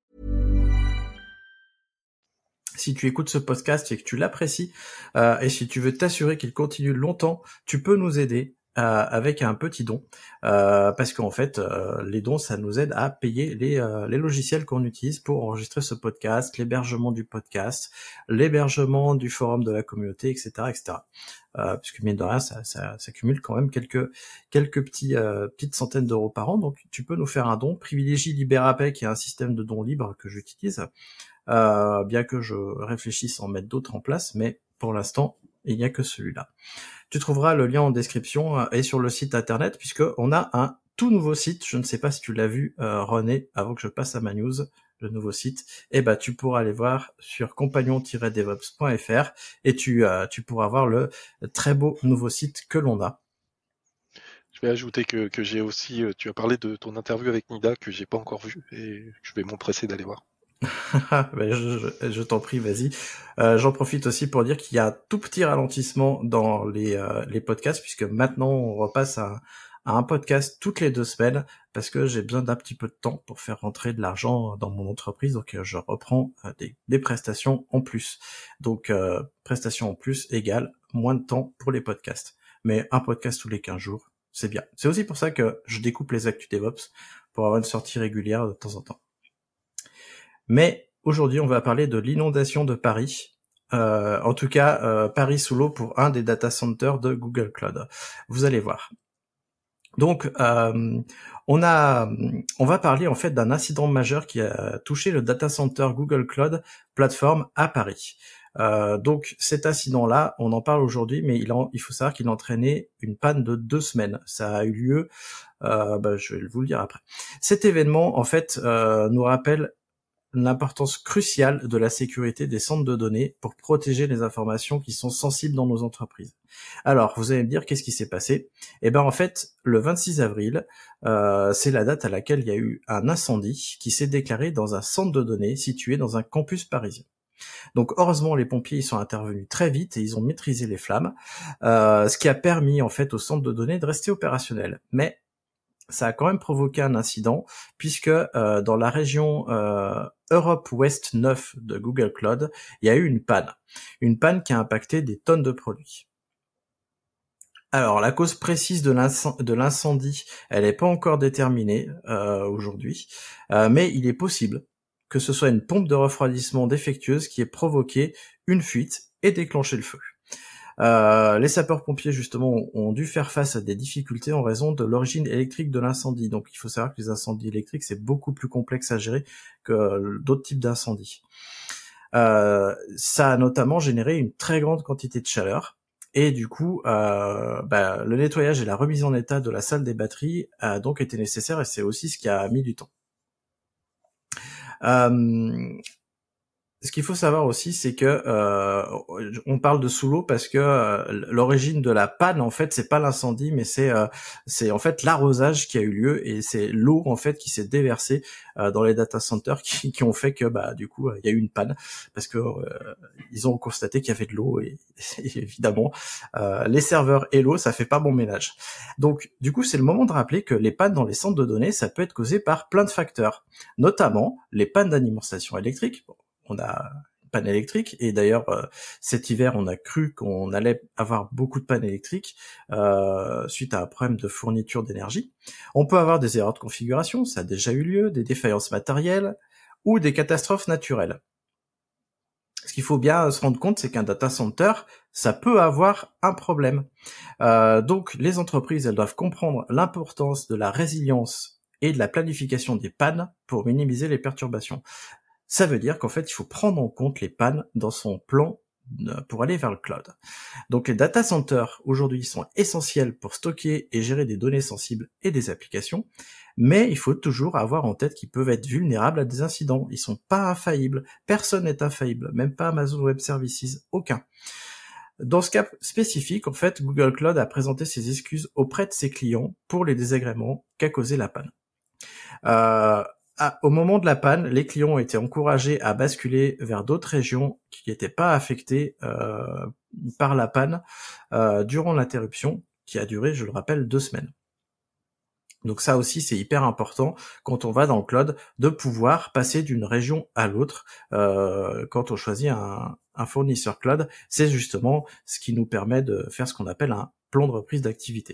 si tu écoutes ce podcast et que tu l'apprécies, euh, et si tu veux t'assurer qu'il continue longtemps, tu peux nous aider euh, avec un petit don, euh, parce qu'en fait, euh, les dons, ça nous aide à payer les, euh, les logiciels qu'on utilise pour enregistrer ce podcast, l'hébergement du podcast, l'hébergement du forum de la communauté, et cetera, et cetera. Euh, puisque mine de rien, ça, ça, ça cumule quand même quelques quelques petits euh, petites centaines d'euros par an. Donc, tu peux nous faire un don. Privilégie Liberapay, qui est un système de dons libre que j'utilise. Euh, bien que je réfléchisse à en mettre d'autres en place, mais pour l'instant, il n'y a que celui-là. Tu trouveras le lien en description et sur le site internet, puisque on a un tout nouveau site. Je ne sais pas si tu l'as vu, euh, René, avant que je passe à ma news, le nouveau site. Eh ben, tu pourras aller voir sur compagnon tiret devops point f r et tu, euh, tu pourras voir le très beau nouveau site que l'on a. Je vais ajouter que, que j'ai aussi, tu as parlé de ton interview avec Nida que j'ai pas encore vue et je vais m'empresser d'aller voir. ben je, je, je t'en prie, vas-y. Euh, j'en profite aussi pour dire qu'il y a un tout petit ralentissement dans les, euh, les podcasts, puisque maintenant on repasse à, à un podcast toutes les deux semaines, parce que j'ai besoin d'un petit peu de temps pour faire rentrer de l'argent dans mon entreprise, donc je reprends euh, des, des prestations en plus. Donc euh, prestations en plus égale moins de temps pour les podcasts. Mais un podcast tous les quinze jours, c'est bien. C'est aussi pour ça que je découpe les actus DevOps, pour avoir une sortie régulière de temps en temps. Mais aujourd'hui, on va parler de l'inondation de Paris. Euh, en tout cas, euh, Paris sous l'eau pour un des data centers de Google Cloud. Vous allez voir. Donc, euh, on a, on va parler en fait d'un incident majeur qui a touché le data center Google Cloud Platform à Paris. Euh, donc, cet incident-là, on en parle aujourd'hui, mais il, en, il faut savoir qu'il a entraîné une panne de deux semaines. Ça a eu lieu, euh, bah, je vais vous le dire après. Cet événement, en fait, euh, nous rappelle l'importance cruciale de la sécurité des centres de données pour protéger les informations qui sont sensibles dans nos entreprises. Alors, vous allez me dire, qu'est-ce qui s'est passé ? Eh ben, en fait, le vingt-six avril, euh, c'est la date à laquelle il y a eu un incendie qui s'est déclaré dans un centre de données situé dans un campus parisien. Donc, heureusement, les pompiers ils sont intervenus très vite et ils ont maîtrisé les flammes, euh, ce qui a permis, en fait, au centre de données de rester opérationnel. Mais ça a quand même provoqué un incident, puisque euh, dans la région euh, Europe Ouest neuf de Google Cloud, il y a eu une panne. Une panne qui a impacté des tonnes de produits. Alors, la cause précise de, l'incendie, de l'incendie elle n'est pas encore déterminée euh, aujourd'hui, euh, mais il est possible que ce soit une pompe de refroidissement défectueuse qui ait provoqué une fuite et déclenché le feu. Euh, les sapeurs-pompiers, justement, ont dû faire face à des difficultés en raison de l'origine électrique de l'incendie. Donc, il faut savoir que les incendies électriques, c'est beaucoup plus complexe à gérer que d'autres types d'incendies. Euh, ça a notamment généré une très grande quantité de chaleur. Et du coup, euh, bah, le nettoyage et la remise en état de la salle des batteries a donc été nécessaire et c'est aussi ce qui a mis du temps. Euh, Ce qu'il faut savoir aussi, c'est que euh, on parle de sous l'eau parce que euh, l'origine de la panne, en fait, c'est pas l'incendie, mais c'est euh, c'est en fait l'arrosage qui a eu lieu et c'est l'eau en fait qui s'est déversée euh, dans les data centers qui, qui ont fait que bah du coup il y a eu une panne parce que euh, ils ont constaté qu'il y avait de l'eau et, et évidemment euh, les serveurs et l'eau ça fait pas bon ménage. Donc du coup c'est le moment de rappeler que les pannes dans les centres de données ça peut être causé par plein de facteurs, notamment les pannes d'alimentation électrique. Bon, on a une panne électrique et d'ailleurs euh, cet hiver on a cru qu'on allait avoir beaucoup de pannes électriques euh, suite à un problème de fourniture d'énergie. On peut avoir des erreurs de configuration, ça a déjà eu lieu, des défaillances matérielles ou des catastrophes naturelles. Ce qu'il faut bien se rendre compte, c'est qu'un data center, ça peut avoir un problème. Euh, donc les entreprises, elles doivent comprendre l'importance de la résilience et de la planification des pannes pour minimiser les perturbations. Ça veut dire qu'en fait, il faut prendre en compte les pannes dans son plan pour aller vers le cloud. Donc les data centers, aujourd'hui, sont essentiels pour stocker et gérer des données sensibles et des applications, mais il faut toujours avoir en tête qu'ils peuvent être vulnérables à des incidents. Ils sont pas infaillibles. Personne n'est infaillible, même pas Amazon Web Services, aucun. Dans ce cas spécifique, en fait, Google Cloud a présenté ses excuses auprès de ses clients pour les désagréments qu'a causé la panne. Euh, Ah, au moment de la panne, les clients ont été encouragés à basculer vers d'autres régions qui n'étaient pas affectées euh, par la panne euh, durant l'interruption, qui a duré, je le rappelle, deux semaines. Donc ça aussi, c'est hyper important quand on va dans le cloud, de pouvoir passer d'une région à l'autre. Euh, quand on choisit un, un fournisseur cloud, c'est justement ce qui nous permet de faire ce qu'on appelle un plan de reprise d'activité.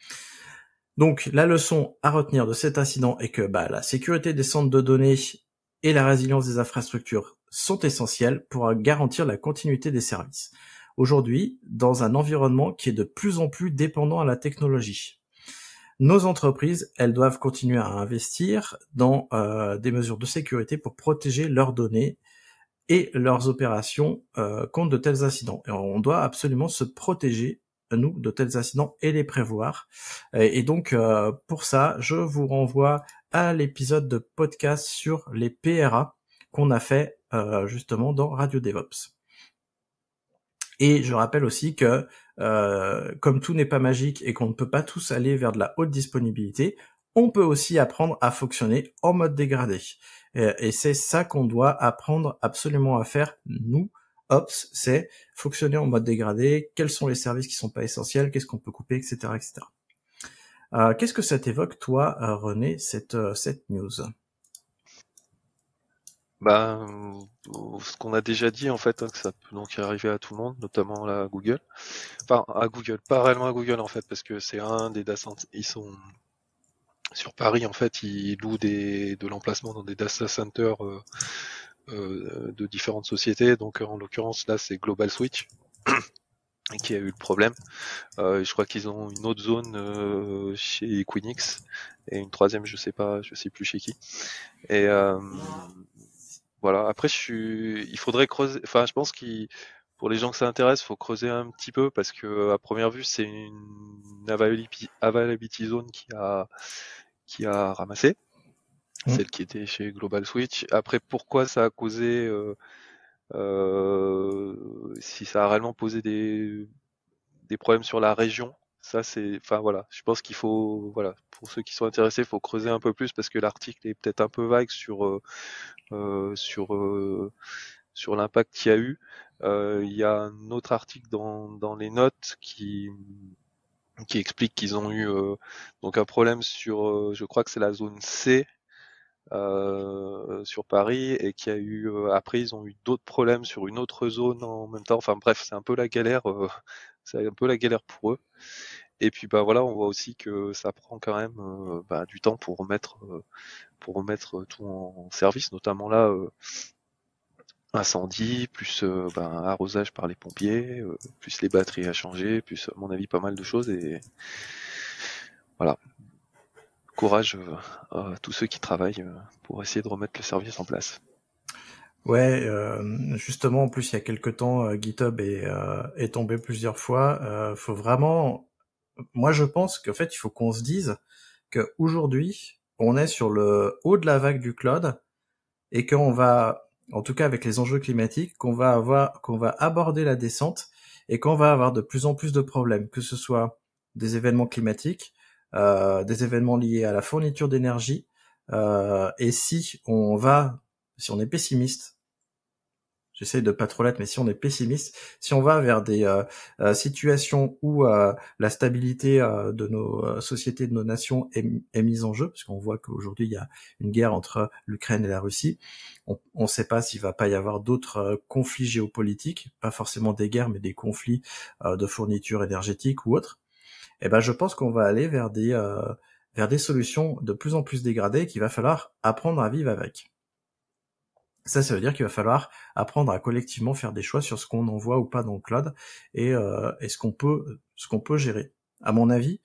Donc la leçon à retenir de cet incident est que bah, la sécurité des centres de données et la résilience des infrastructures sont essentielles pour garantir la continuité des services. Aujourd'hui, dans un environnement qui est de plus en plus dépendant à la technologie, nos entreprises, elles doivent continuer à investir dans euh, des mesures de sécurité pour protéger leurs données et leurs opérations euh, contre de tels incidents. Et on doit absolument se protéger, nous, de tels incidents et les prévoir. Et, et donc, euh, pour ça, je vous renvoie à l'épisode de podcast sur les P R A qu'on a fait euh, justement dans Radio DevOps. Et je rappelle aussi que, euh, comme tout n'est pas magique et qu'on ne peut pas tous aller vers de la haute disponibilité, on peut aussi apprendre à fonctionner en mode dégradé. Et, et c'est ça qu'on doit apprendre absolument à faire, nous, Ops, c'est fonctionner en mode dégradé, quels sont les services qui sont pas essentiels, qu'est-ce qu'on peut couper, et cetera, et cetera. Euh, qu'est-ce que ça t'évoque, toi, René, cette, euh, cette news ? Bah, ce qu'on a déjà dit en fait, hein, que ça peut donc arriver à tout le monde, notamment là, à Google. Enfin, à Google, pas réellement à Google en fait, parce que c'est un des data centers. Ils sont sur Paris en fait, ils louent des de l'emplacement dans des data centers euh, euh, de différentes sociétés. Donc en l'occurrence là, c'est Global Switch qui a eu le problème. Euh, je crois qu'ils ont une autre zone euh, chez Equinix et une troisième, je sais pas, je sais plus chez qui. Et euh, voilà. Après, je suis, il faudrait creuser. Enfin, je pense qu'il, pour les gens que ça intéresse, faut creuser un petit peu parce que à première vue, c'est une availability, availability zone qui a qui a ramassé, mmh. celle qui était chez Global Switch. Après, pourquoi ça a causé euh, euh, si ça a réellement posé des des problèmes sur la région, ça c'est, enfin voilà, je pense qu'il faut, voilà, pour ceux qui sont intéressés, il faut creuser un peu plus parce que l'article est peut-être un peu vague sur euh, euh, sur euh, sur l'impact qu'il y a eu. Euh, il y a un autre article dans dans les notes qui qui explique qu'ils ont eu euh, donc un problème sur, euh, je crois que c'est la zone C. Euh, sur Paris et qui a eu euh, après ils ont eu d'autres problèmes sur une autre zone en même temps. Enfin bref, c'est un peu la galère, euh, c'est un peu la galère pour eux. Et puis bah voilà, on voit aussi que ça prend quand même euh, bah, du temps pour remettre euh, pour remettre tout en, en service, notamment là euh, incendie, plus euh, bah, arrosage par les pompiers, euh, plus les batteries à changer, plus à mon avis pas mal de choses et voilà. Courage euh, à tous ceux qui travaillent euh, pour essayer de remettre le service en place. Ouais, euh, justement, en plus, il y a quelques temps, euh, GitHub est, euh, est tombé plusieurs fois. Euh, faut vraiment... Moi, je pense qu'en fait, il faut qu'on se dise qu'aujourd'hui, on est sur le haut de la vague du cloud et qu'on va, en tout cas avec les enjeux climatiques, qu'on va avoir, qu'on va aborder la descente et qu'on va avoir de plus en plus de problèmes, que ce soit des événements climatiques, Euh, des événements liés à la fourniture d'énergie, euh, et si on va, si on est pessimiste, j'essaie de pas trop l'être, mais si on est pessimiste, si on va vers des euh, euh, situations où euh, la stabilité euh, de nos euh, sociétés, de nos nations est, est mise en jeu, parce qu'on voit qu'aujourd'hui il y a une guerre entre l'Ukraine et la Russie, on ne sait pas s'il va pas y avoir d'autres euh, conflits géopolitiques, pas forcément des guerres, mais des conflits euh, de fourniture énergétique ou autres. Eh ben, je pense qu'on va aller vers des euh, vers des solutions de plus en plus dégradées qu'il va falloir apprendre à vivre avec. Ça, ça veut dire qu'il va falloir apprendre à collectivement faire des choix sur ce qu'on envoie ou pas dans le cloud et, euh, et ce qu'on peut ce qu'on peut gérer. À mon avis,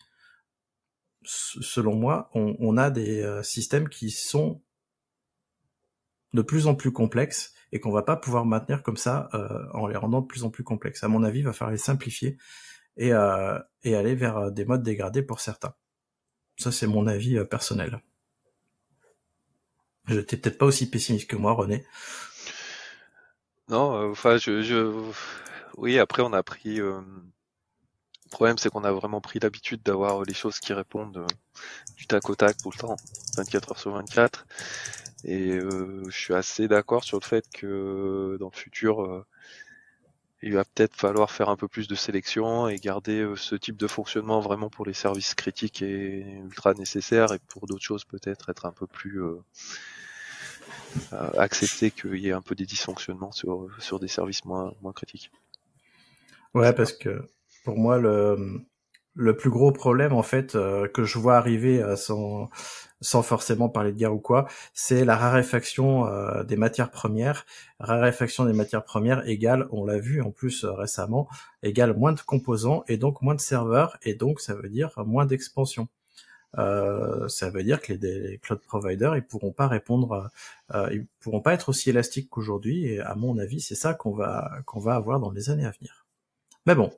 selon moi, on, on a des euh, systèmes qui sont de plus en plus complexes et qu'on va pas pouvoir maintenir comme ça euh, en les rendant de plus en plus complexes. À mon avis, il va falloir les simplifier et, euh, et aller vers des modes dégradés pour certains. Ça, c'est mon avis euh, personnel. Je n'étais peut-être pas aussi pessimiste que moi, René. Non, enfin, euh, je, je... Oui, après, on a pris... Euh... Le problème, c'est qu'on a vraiment pris l'habitude d'avoir les choses qui répondent euh, du tac au tac tout le temps, vingt-quatre heures sur vingt-quatre. Et euh, je suis assez d'accord sur le fait que dans le futur... Euh, il va peut-être falloir faire un peu plus de sélection et garder ce type de fonctionnement vraiment pour les services critiques et ultra nécessaires et pour d'autres choses peut-être être un peu plus euh, euh, accepter qu'il y ait un peu des dysfonctionnements sur, sur des services moins, moins critiques. Ouais, parce que pour moi, le, le plus gros problème en fait euh, que je vois arriver euh, sans... sans forcément parler de guerre ou quoi, c'est la raréfaction euh, des matières premières. Raréfaction des matières premières égale, on l'a vu en plus euh, récemment, égale moins de composants et donc moins de serveurs et donc ça veut dire moins d'expansion. euh, ça veut dire que les, les cloud providers ils pourront pas répondre, euh, ils pourront pas être aussi élastiques qu'aujourd'hui. Et à mon avis, c'est ça qu'on va qu'on va avoir dans les années à venir. Mais bon,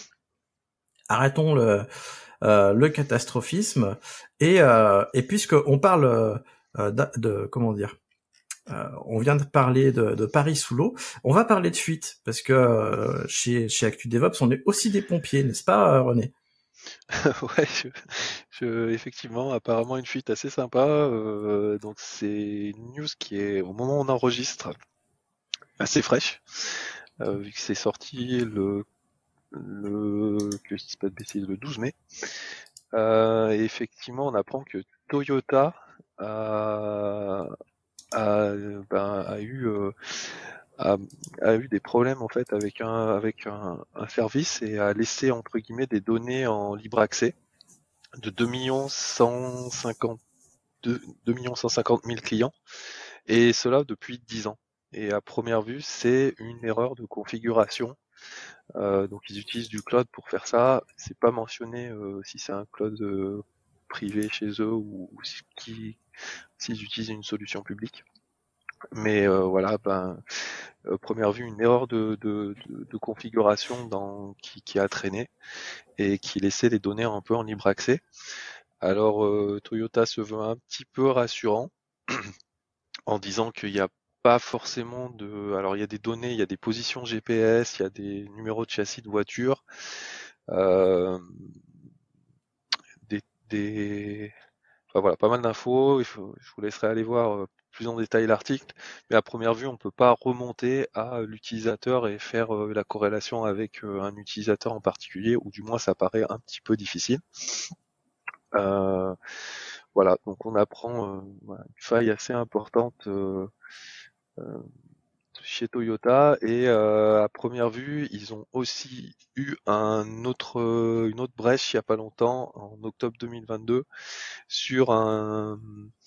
arrêtons le euh, le catastrophisme et euh, et puisque on parle euh, de, de comment dire. Euh, on vient de parler de, de Paris sous l'eau. On va parler de fuite parce que euh, chez chez ActuDevOps, on est aussi des pompiers, n'est-ce pas, René? Ouais, je, je, effectivement, apparemment une fuite assez sympa. Euh, donc c'est une news qui est au moment où on enregistre assez fraîche, euh, vu que c'est sorti le le que je dis pas de bêtises le douze mai. Euh, et effectivement, on apprend que Toyota a a, ben, a eu euh, a, a eu des problèmes en fait avec un avec un, un service et a laissé entre guillemets des données en libre accès de deux millions cent cinquante mille clients, et cela depuis dix ans. Et à première vue, c'est une erreur de configuration. Euh, donc ils utilisent du cloud pour faire ça. C'est pas mentionné euh, si c'est un cloud euh, privé chez eux ou, ou si, qui, s'ils utilisent une solution publique. Mais euh, voilà, ben, euh, première vue, une erreur de, de, de, de configuration dans, qui, qui a traîné et qui laissait les données un peu en libre accès. Alors euh, Toyota se veut un petit peu rassurant en disant qu'il n'y a pas forcément de... Alors il y a des données, il y a des positions G P S, il y a des numéros de châssis de voiture, euh, des, des... Enfin voilà, pas mal d'infos. Il faut... Je vous laisserai aller voir plus en détail l'article, mais à première vue, on peut pas remonter à l'utilisateur et faire euh, la corrélation avec euh, un utilisateur en particulier, ou du moins ça paraît un petit peu difficile. Euh, voilà, donc on apprend euh, voilà, une faille assez importante euh, euh, chez Toyota, et euh, à première vue, ils ont aussi eu un autre, euh, une autre brèche il y a pas longtemps, en octobre deux mille vingt-deux, sur un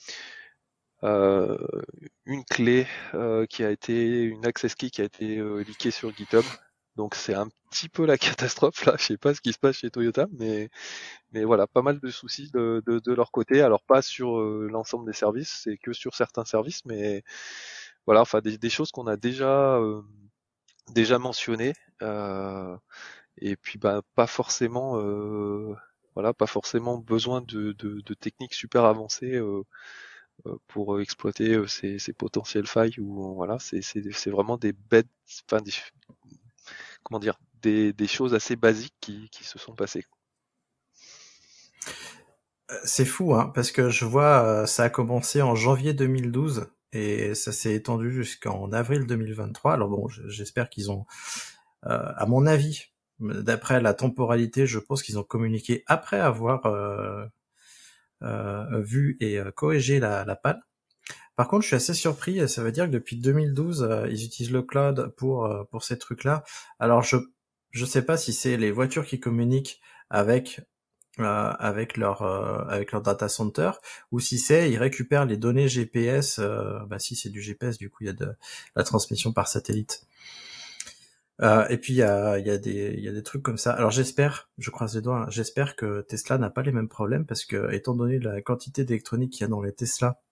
Euh, une clé euh, qui a été, une access key qui a été euh, leakée sur GitHub. Donc c'est un petit peu la catastrophe là. Je sais pas ce qui se passe chez Toyota, mais mais voilà, pas mal de soucis de de, de leur côté. Alors pas sur euh, l'ensemble des services, c'est que sur certains services, mais voilà, enfin des, des choses qu'on a déjà euh, déjà mentionnées. Euh, et puis bah pas forcément euh, voilà, pas forcément besoin de de, de techniques super avancées. Euh, pour exploiter ces, ces potentielles failles, ou voilà, c'est c'est c'est vraiment des bêtes, enfin des, comment dire, des des choses assez basiques qui qui se sont passées. C'est fou, hein, parce que je vois, euh, ça a commencé en janvier deux mille douze et ça s'est étendu jusqu'en avril deux mille vingt-trois. Alors bon, j'espère qu'ils ont, euh, à mon avis, d'après la temporalité, je pense qu'ils ont communiqué après avoir euh, euh, vu et euh, corrigé la, la panne. Par contre, je suis assez surpris. Ça veut dire que depuis deux mille douze, euh, ils utilisent le cloud pour euh, pour ces trucs-là. Alors je je sais pas si c'est les voitures qui communiquent avec euh, avec leur euh, avec leur data center, ou si c'est ils récupèrent les données G P S. Euh, bah si c'est du G P S, du coup il y a de la transmission par satellite. Euh, et puis il y a il y a des il y a des trucs comme ça. Alors j'espère, je croise les doigts, hein, j'espère que Tesla n'a pas les mêmes problèmes, parce que étant donné la quantité d'électronique qu'il y a dans les Tesla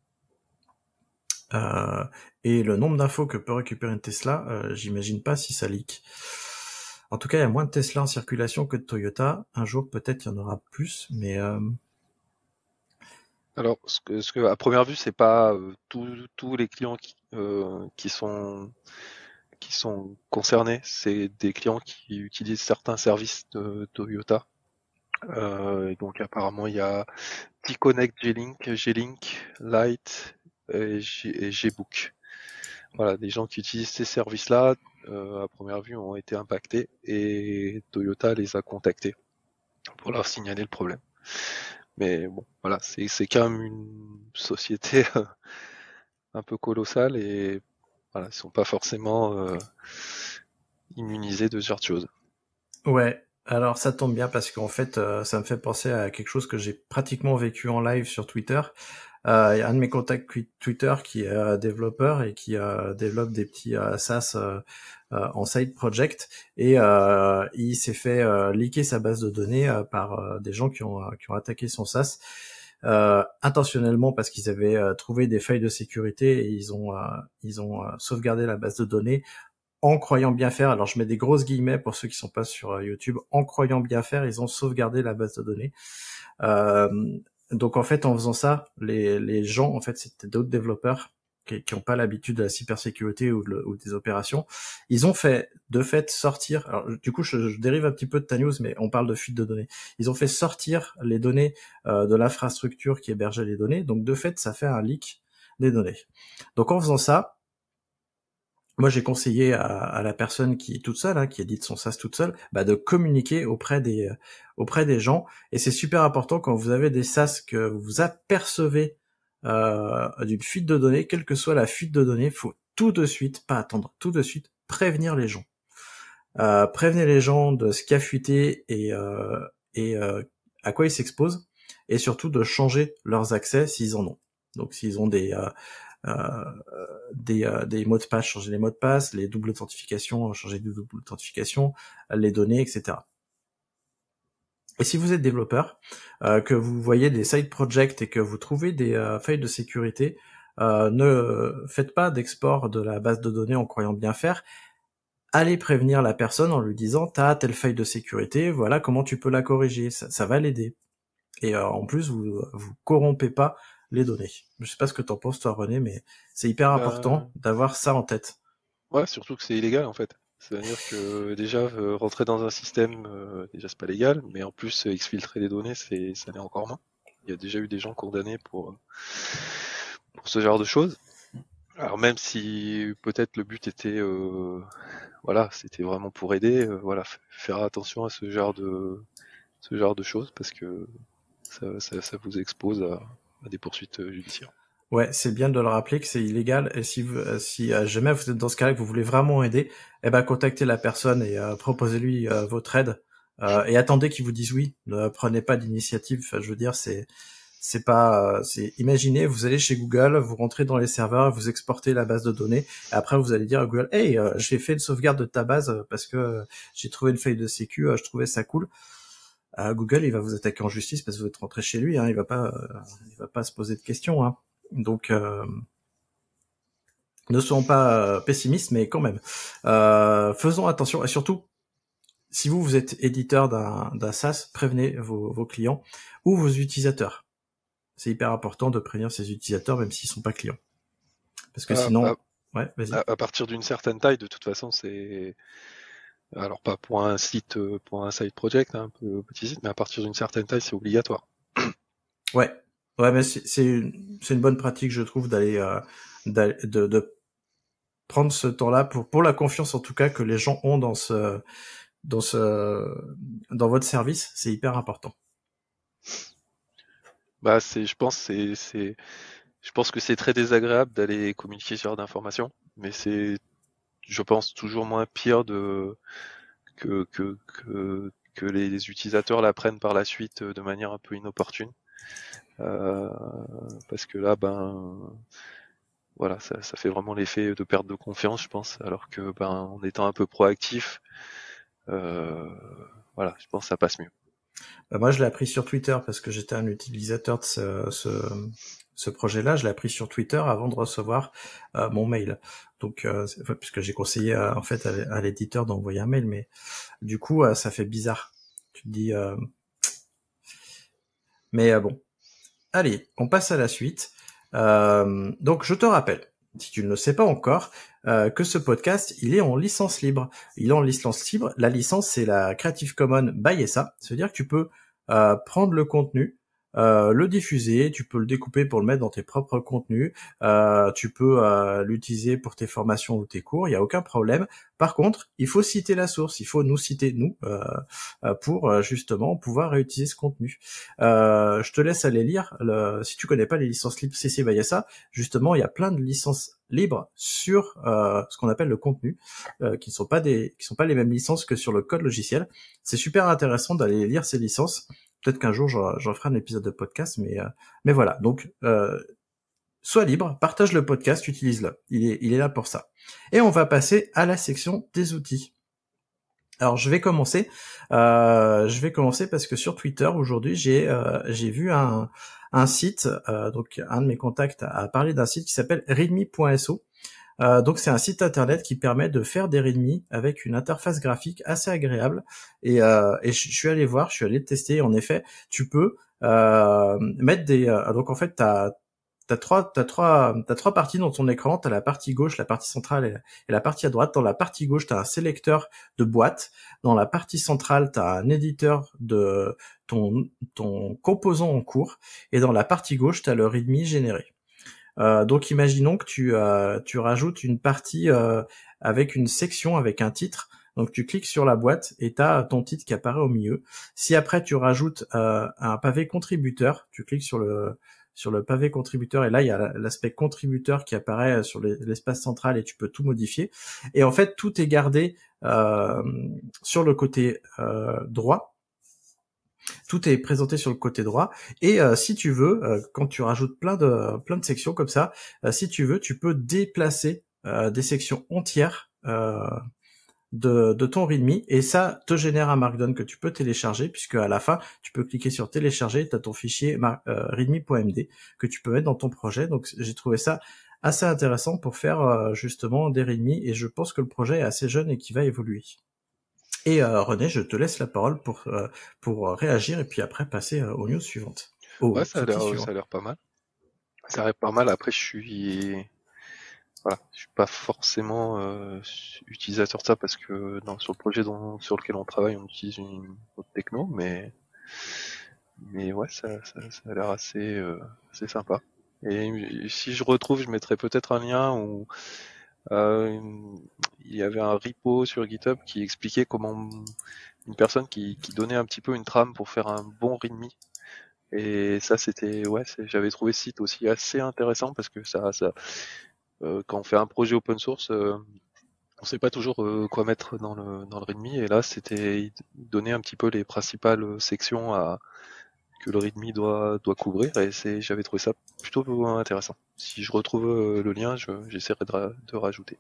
euh, et le nombre d'infos que peut récupérer une Tesla, euh, j'imagine pas si ça leak. En tout cas, il y a moins de Tesla en circulation que de Toyota. Un jour, peut-être, il y en aura plus, mais... Euh... Alors, ce que, ce que, à première vue, c'est pas euh, tous tous les clients qui, euh, qui sont qui sont concernés. C'est des clients qui utilisent certains services de Toyota. Euh, et donc, apparemment, il y a T-Connect, G-Link, G-Link, Lite et, G- et G-Book. Voilà, des gens qui utilisent ces services-là, euh, à première vue, ont été impactés, et Toyota les a contactés pour leur signaler le problème. Mais bon, voilà, c'est c'est quand même une société un peu colossale, et voilà, ils sont pas forcément euh, immunisés de ce genre de choses. Ouais, alors ça tombe bien, parce qu'en fait, euh, ça me fait penser à quelque chose que j'ai pratiquement vécu en live sur Twitter. Euh, il y a un de mes contacts Twitter qui est euh, développeur et qui euh, développe des petits euh, SaaS euh, euh, en side project, et euh, il s'est fait euh, leaker sa base de données euh, par euh, des gens qui ont euh, qui ont attaqué son SaaS euh, intentionnellement parce qu'ils avaient euh, trouvé des failles de sécurité, et ils ont euh, ils ont euh, sauvegardé la base de données en croyant bien faire. Alors je mets des grosses guillemets pour ceux qui sont pas sur euh, YouTube. En croyant bien faire, ils ont sauvegardé la base de données. Euh, donc en fait, en faisant ça, les les gens, en fait, c'était d'autres développeurs qui qui ont pas l'habitude de la cybersécurité ou, de, ou des opérations. Ils ont fait de fait sortir. Alors du coup, je, je dérive un petit peu de ta news, mais on parle de fuite de données. Ils ont fait sortir les données euh, de l'infrastructure qui hébergeait les données. Donc de fait, ça fait un leak des données. Donc en faisant ça, moi, j'ai conseillé à, à la personne qui est toute seule, hein, qui édite son SaaS toute seule, bah, de communiquer auprès des euh, auprès des gens. Et c'est super important quand vous avez des SaaS que vous apercevez euh, d'une fuite de données, quelle que soit la fuite de données, faut tout de suite, pas attendre, tout de suite prévenir les gens. Euh, prévenez les gens de ce qui a fuité et euh, et euh, à quoi ils s'exposent, et surtout de changer leurs accès s'ils en ont. Donc s'ils ont des euh, Euh, des, euh, des mots de passe, changer les mots de passe, les doubles authentifications, changer de double authentification, les données, et cetera. Et si vous êtes développeur, euh, que vous voyez des side projects et que vous trouvez des euh, failles de sécurité, euh, ne faites pas d'export de la base de données en croyant bien faire. Allez prévenir la personne en lui disant « t'as telle faille de sécurité, voilà comment tu peux la corriger », ça, ça va l'aider. Et euh, en plus, vous vous corrompez pas les données. Je sais pas ce que t'en penses toi, René, mais c'est hyper important euh... d'avoir ça en tête. Ouais, surtout que c'est illégal en fait. C'est-à-dire que déjà euh, rentrer dans un système, euh, déjà c'est pas légal, mais en plus euh, exfiltrer les données, c'est ça l'est encore moins. Il y a déjà eu des gens condamnés pour pour ce genre de choses. Alors même si peut-être le but était, euh, voilà, c'était vraiment pour aider, euh, voilà, f- faire attention à ce genre de ce genre de choses parce que ça, ça, ça vous expose à à des poursuites judiciaires. Ouais, c'est bien de le rappeler que c'est illégal, et si vous, si euh, jamais vous êtes dans ce cas-là que vous voulez vraiment aider, eh ben contactez la personne et euh, proposez-lui euh, votre aide euh, et attendez qu'il vous dise oui. Ne prenez pas d'initiative. Enfin, je veux dire, c'est c'est pas, euh, c'est imaginez, vous allez chez Google, vous rentrez dans les serveurs, vous exportez la base de données, et après vous allez dire à Google, hey, euh, j'ai fait une sauvegarde de ta base parce que euh, j'ai trouvé une faille de sécu, euh, je trouvais ça cool. Euh, Google, il va vous attaquer en justice parce que vous êtes rentré chez lui, hein, il va pas, euh, il va pas se poser de questions, hein. Donc, euh, ne soyons pas euh, pessimistes, mais quand même, euh, faisons attention. Et surtout, si vous vous êtes éditeur d'un, d'un SaaS, prévenez vos, vos clients ou vos utilisateurs. C'est hyper important de prévenir ses utilisateurs, même s'ils sont pas clients, parce que ah, sinon, ah, ouais, vas-y. À, à partir d'une certaine taille, de toute façon, c'est alors pas pour un site, pour un side project, hein, un peu petit site, mais à partir d'une certaine taille, c'est obligatoire. Ouais. Ouais, mais c'est, c'est, une, c'est une bonne pratique, je trouve, d'aller, euh, d'aller de, de prendre ce temps-là pour, pour la confiance, en tout cas, que les gens ont dans ce, dans ce, dans votre service. C'est hyper important. Bah, c'est, je pense, c'est, c'est, je pense que c'est très désagréable d'aller communiquer ce genre d'informations, mais c'est, je pense, toujours moins pire de, que, que, que, que les, les utilisateurs l'apprennent par la suite de manière un peu inopportune. Euh, parce que là, ben, voilà, ça, ça fait vraiment l'effet de perte de confiance, je pense, alors que, ben, en étant un peu proactif, euh, voilà, je pense que ça passe mieux. Bah moi, je l'ai appris sur Twitter parce que j'étais un utilisateur de ce, ce, ce projet-là. Je l'ai appris sur Twitter avant de recevoir euh, mon mail. Donc, euh, puisque j'ai conseillé euh, en fait à, à l'éditeur d'envoyer un mail, mais du coup, euh, ça fait bizarre. Tu te dis, euh... mais euh, bon. Allez, on passe à la suite. Euh, donc, je te rappelle, si tu ne le sais pas encore, euh, que ce podcast, il est en licence libre. Il est en licence libre. La licence, c'est la Creative Commons by S A. C'est-à-dire que tu peux euh, prendre le contenu, euh, le diffuser, tu peux le découper pour le mettre dans tes propres contenus, euh, tu peux euh, l'utiliser pour tes formations ou tes cours, il n'y a aucun problème. Par contre, il faut citer la source, il faut nous citer, nous, euh, pour euh, justement pouvoir réutiliser ce contenu. Euh, je te laisse aller lire, le, si tu connais pas les licences libres C C by S A, justement, il y a plein de licences libres sur euh, ce qu'on appelle le contenu, euh, qui ne sont pas des, qui sont pas les mêmes licences que sur le code logiciel. C'est super intéressant d'aller lire ces licences. Peut-être qu'un jour j'en, j'en ferai un épisode de podcast, mais euh, mais voilà. Donc euh, sois libre, partage le podcast, utilise-le. Il est, il est là pour ça. Et on va passer à la section des outils. Alors je vais commencer, euh, je vais commencer parce que sur Twitter aujourd'hui j'ai euh, j'ai vu un un site, euh, donc un de mes contacts a, a parlé d'un site qui s'appelle readme point so. Euh, donc c'est un site internet qui permet de faire des readme avec une interface graphique assez agréable et euh, et je suis allé voir, je suis allé tester. En effet, tu peux euh, mettre des euh, donc en fait t'as T'as trois, t'as trois, t'as trois parties dans ton écran. T'as la partie gauche, la partie centrale et la, et la partie à droite. Dans la partie gauche, t'as un sélecteur de boîte. Dans la partie centrale, t'as un éditeur de ton, ton composant en cours. Et dans la partie gauche, t'as le readme généré. Euh, donc, imaginons que tu, euh, tu rajoutes une partie euh, avec une section, avec un titre. Donc, tu cliques sur la boîte et t'as ton titre qui apparaît au milieu. Si après, tu rajoutes euh, un pavé contributeur, tu cliques sur le sur le pavé contributeur, et là, il y a l'aspect contributeur qui apparaît sur l'espace central et tu peux tout modifier. Et en fait, tout est gardé euh, sur le côté euh, droit. Tout est présenté sur le côté droit. Et euh, si tu veux, euh, quand tu rajoutes plein de plein de sections comme ça, euh, si tu veux, tu peux déplacer euh, des sections entières euh, de, de ton readme, et ça te génère un markdown que tu peux télécharger, puisque à la fin tu peux cliquer sur télécharger, tu as ton fichier euh, readme point m d que tu peux mettre dans ton projet. Donc j'ai trouvé ça assez intéressant pour faire euh, justement des readme, et je pense que le projet est assez jeune et qui va évoluer. Et euh, René, je te laisse la parole pour euh, pour réagir et puis après passer euh, aux news suivantes. Aux ouais, ça a l'air suivants. ça a l'air pas mal. Ça a l'air pas mal. Après, je suis Voilà, je suis pas forcément euh, utilisateur de ça parce que dans, sur le projet dont, sur lequel on travaille, on utilise une autre techno, mais mais ouais, ça, ça, ça a l'air assez, euh, assez sympa. Et si je retrouve, je mettrai peut-être un lien où euh, une, il y avait un repo sur GitHub qui expliquait comment une personne qui, qui donnait un petit peu une trame pour faire un bon readme. Et ça, c'était ouais, j'avais trouvé ce site aussi assez intéressant parce que ça, ça Euh, quand on fait un projet open source, euh, on sait pas toujours euh, quoi mettre dans le dans le readme, et là c'était donner un petit peu les principales sections à que le readme doit doit couvrir, et c'est j'avais trouvé ça plutôt intéressant. Si je retrouve euh, le lien, je, j'essaierai de, ra- de rajouter.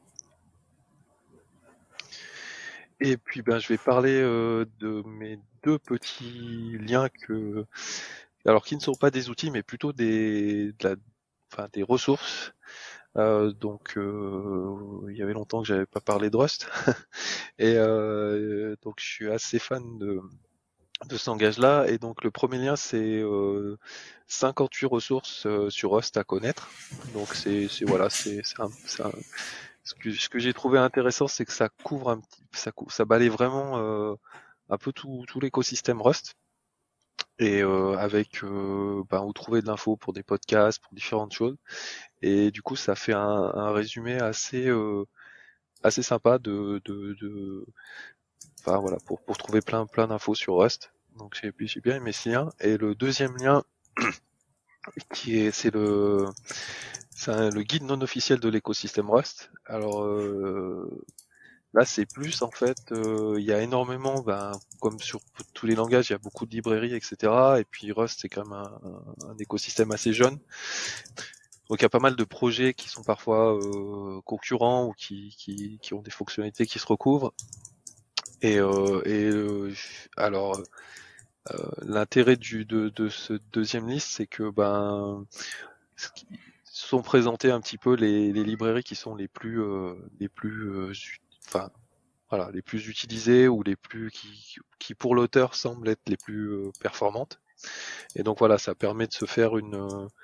Et puis ben je vais parler euh, de mes deux petits liens que alors qui ne sont pas des outils mais plutôt des de la, enfin des ressources. Euh, donc euh, il y avait longtemps que j'avais pas parlé de Rust et euh, donc je suis assez fan de de cet langage-là, et donc le premier lien c'est euh, cinquante-huit ressources euh, sur Rust à connaître. Donc c'est c'est voilà c'est c'est un, c'est un, ce que ce que j'ai trouvé intéressant, c'est que ça couvre un petit ça ça balaye vraiment euh, un peu tout tout l'écosystème Rust. Et euh, avec euh, ben, où trouver de l'info pour des podcasts, pour différentes choses. Et du coup, ça fait un, un résumé assez euh, assez sympa de de, de enfin voilà pour pour trouver plein plein d'infos sur Rust. Donc j'ai j'ai bien aimé ce lien. Et le deuxième lien qui est c'est le c'est un, le guide non officiel de l'écosystème Rust. Alors euh, là, c'est plus en fait, il euh, y a énormément, ben, comme sur tous les langages, il y a beaucoup de librairies, et cetera. Et puis Rust, c'est quand même un, un, un écosystème assez jeune. Donc il y a pas mal de projets qui sont parfois euh, concurrents ou qui, qui, qui ont des fonctionnalités qui se recouvrent. Et, euh, et euh, alors euh, l'intérêt du de, de ce deuxième liste, c'est que ben sont présentés un petit peu les, les librairies qui sont les plus euh, les plus euh, enfin voilà, les plus utilisées ou les plus qui, qui pour l'auteur semblent être les plus euh, performantes. Et donc voilà, ça permet de se faire une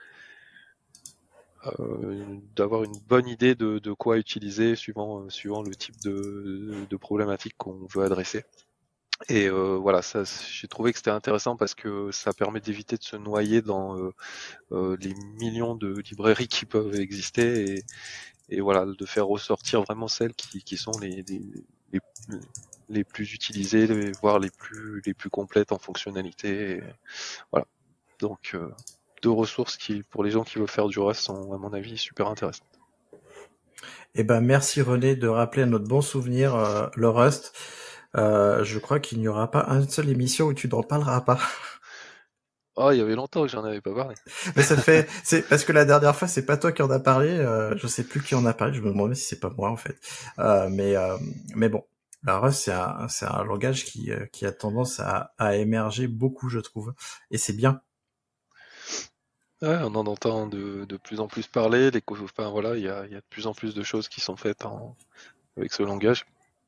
euh, d'avoir une bonne idée de, de quoi utiliser suivant euh, suivant le type de, de problématique qu'on veut adresser. Et euh, voilà, ça, j'ai trouvé que c'était intéressant parce que ça permet d'éviter de se noyer dans euh, euh, les millions de librairies qui peuvent exister, et, et voilà, de faire ressortir vraiment celles qui, qui sont les, les, les, les plus utilisées, les, voire les plus les plus complètes en fonctionnalité. Et voilà. Donc euh, deux ressources qui, pour les gens qui veulent faire du Rust, sont à mon avis super intéressantes. Eh ben merci René de rappeler à notre bon souvenir euh, le Rust. Euh, je crois qu'il n'y aura pas une seule émission où tu n'en parleras pas. Oh, il y avait longtemps que j'en avais pas parlé. Mais ça fait, c'est parce que la dernière fois, c'est pas toi qui en a parlé. Euh, je sais plus qui en a parlé. Je me demandais si c'est pas moi en fait. Euh, mais euh, mais bon, la Rust c'est un c'est un langage qui euh, qui a tendance à à émerger beaucoup, je trouve, et c'est bien. Ouais, on en entend de, de plus en plus parler. Les, co- enfin voilà, il y a, il y a de plus en plus de choses qui sont faites en, avec ce langage.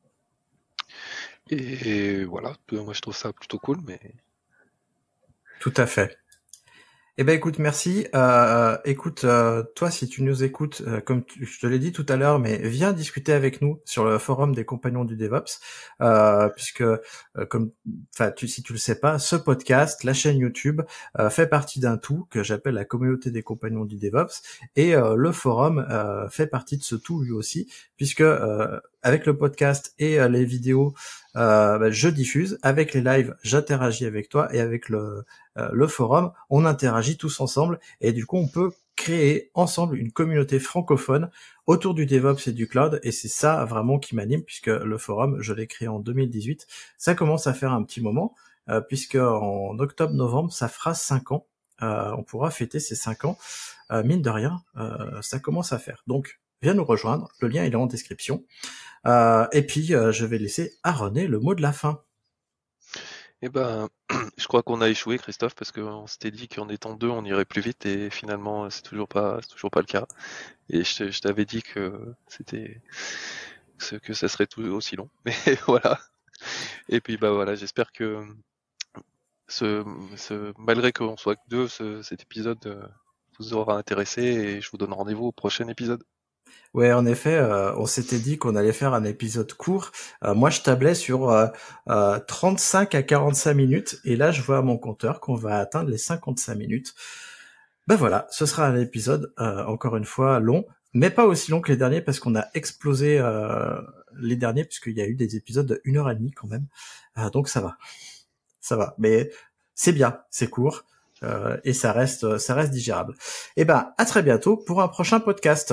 Et, et voilà, moi je trouve ça plutôt cool, mais Tout à fait. Eh ben écoute, merci. Euh, écoute, euh, toi, si tu nous écoutes, euh, comme tu- je te l'ai dit tout à l'heure, mais viens discuter avec nous sur le forum des compagnons du DevOps, euh, puisque, euh, comme, enfin, tu, si tu le sais pas, ce podcast, la chaîne YouTube, euh, fait partie d'un tout que j'appelle la communauté des compagnons du DevOps, et euh, le forum euh, fait partie de ce tout lui aussi, puisque euh, avec le podcast et euh, les vidéos, euh, bah, je diffuse, avec les lives, j'interagis avec toi, et avec le Euh, le forum, on interagit tous ensemble et du coup on peut créer ensemble une communauté francophone autour du DevOps et du cloud, et c'est ça vraiment qui m'anime, puisque le forum, je l'ai créé en deux mille dix-huit, ça commence à faire un petit moment, euh, puisque en octobre-novembre, ça fera cinq ans, euh, on pourra fêter ces cinq ans, euh, mine de rien, euh, ça commence à faire. Donc viens nous rejoindre, le lien il est en description, euh, et puis euh, je vais laisser à René le mot de la fin. eh ben, je crois qu'on a échoué, Christophe, parce qu'on s'était dit qu'en étant deux, on irait plus vite, et finalement, c'est toujours pas, c'est toujours pas le cas. Et je, te- je t'avais dit que c'était, ce- que ça serait tout aussi long. Mais voilà. Et puis bah voilà, j'espère que ce, ce, malgré qu'on soit que deux, ce- cet épisode euh, vous aura intéressé, et je vous donne rendez-vous au prochain épisode. Ouais, en effet, euh, on s'était dit qu'on allait faire un épisode court. Euh, moi, je tablais sur euh, euh, trente-cinq à quarante-cinq minutes, et là, je vois à mon compteur qu'on va atteindre les cinquante-cinq minutes. Ben voilà, ce sera un épisode, euh, encore une fois, long, mais pas aussi long que les derniers, parce qu'on a explosé euh, les derniers, puisqu'il y a eu des épisodes de une heure et demie quand même. Euh, donc ça va, ça va. Mais c'est bien, c'est court, euh, et ça reste, ça reste digérable. Et ben, à très bientôt pour un prochain podcast.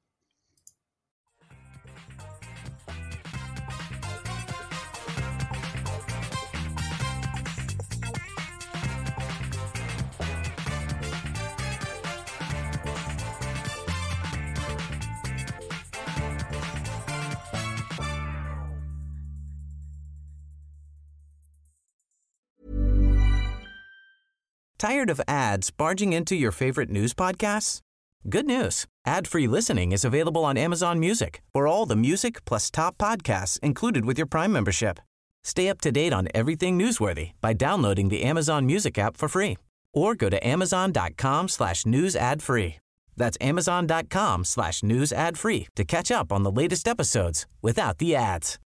Tired of ads barging into your favorite news podcasts? Good news. Ad-free listening is available on Amazon Music for all the music plus top podcasts included with your Prime membership. Stay up to date on everything newsworthy by downloading the Amazon Music app for free or go to amazon.com slash news ad free. That's amazon.com slash news ad free to catch up on the latest episodes without the ads.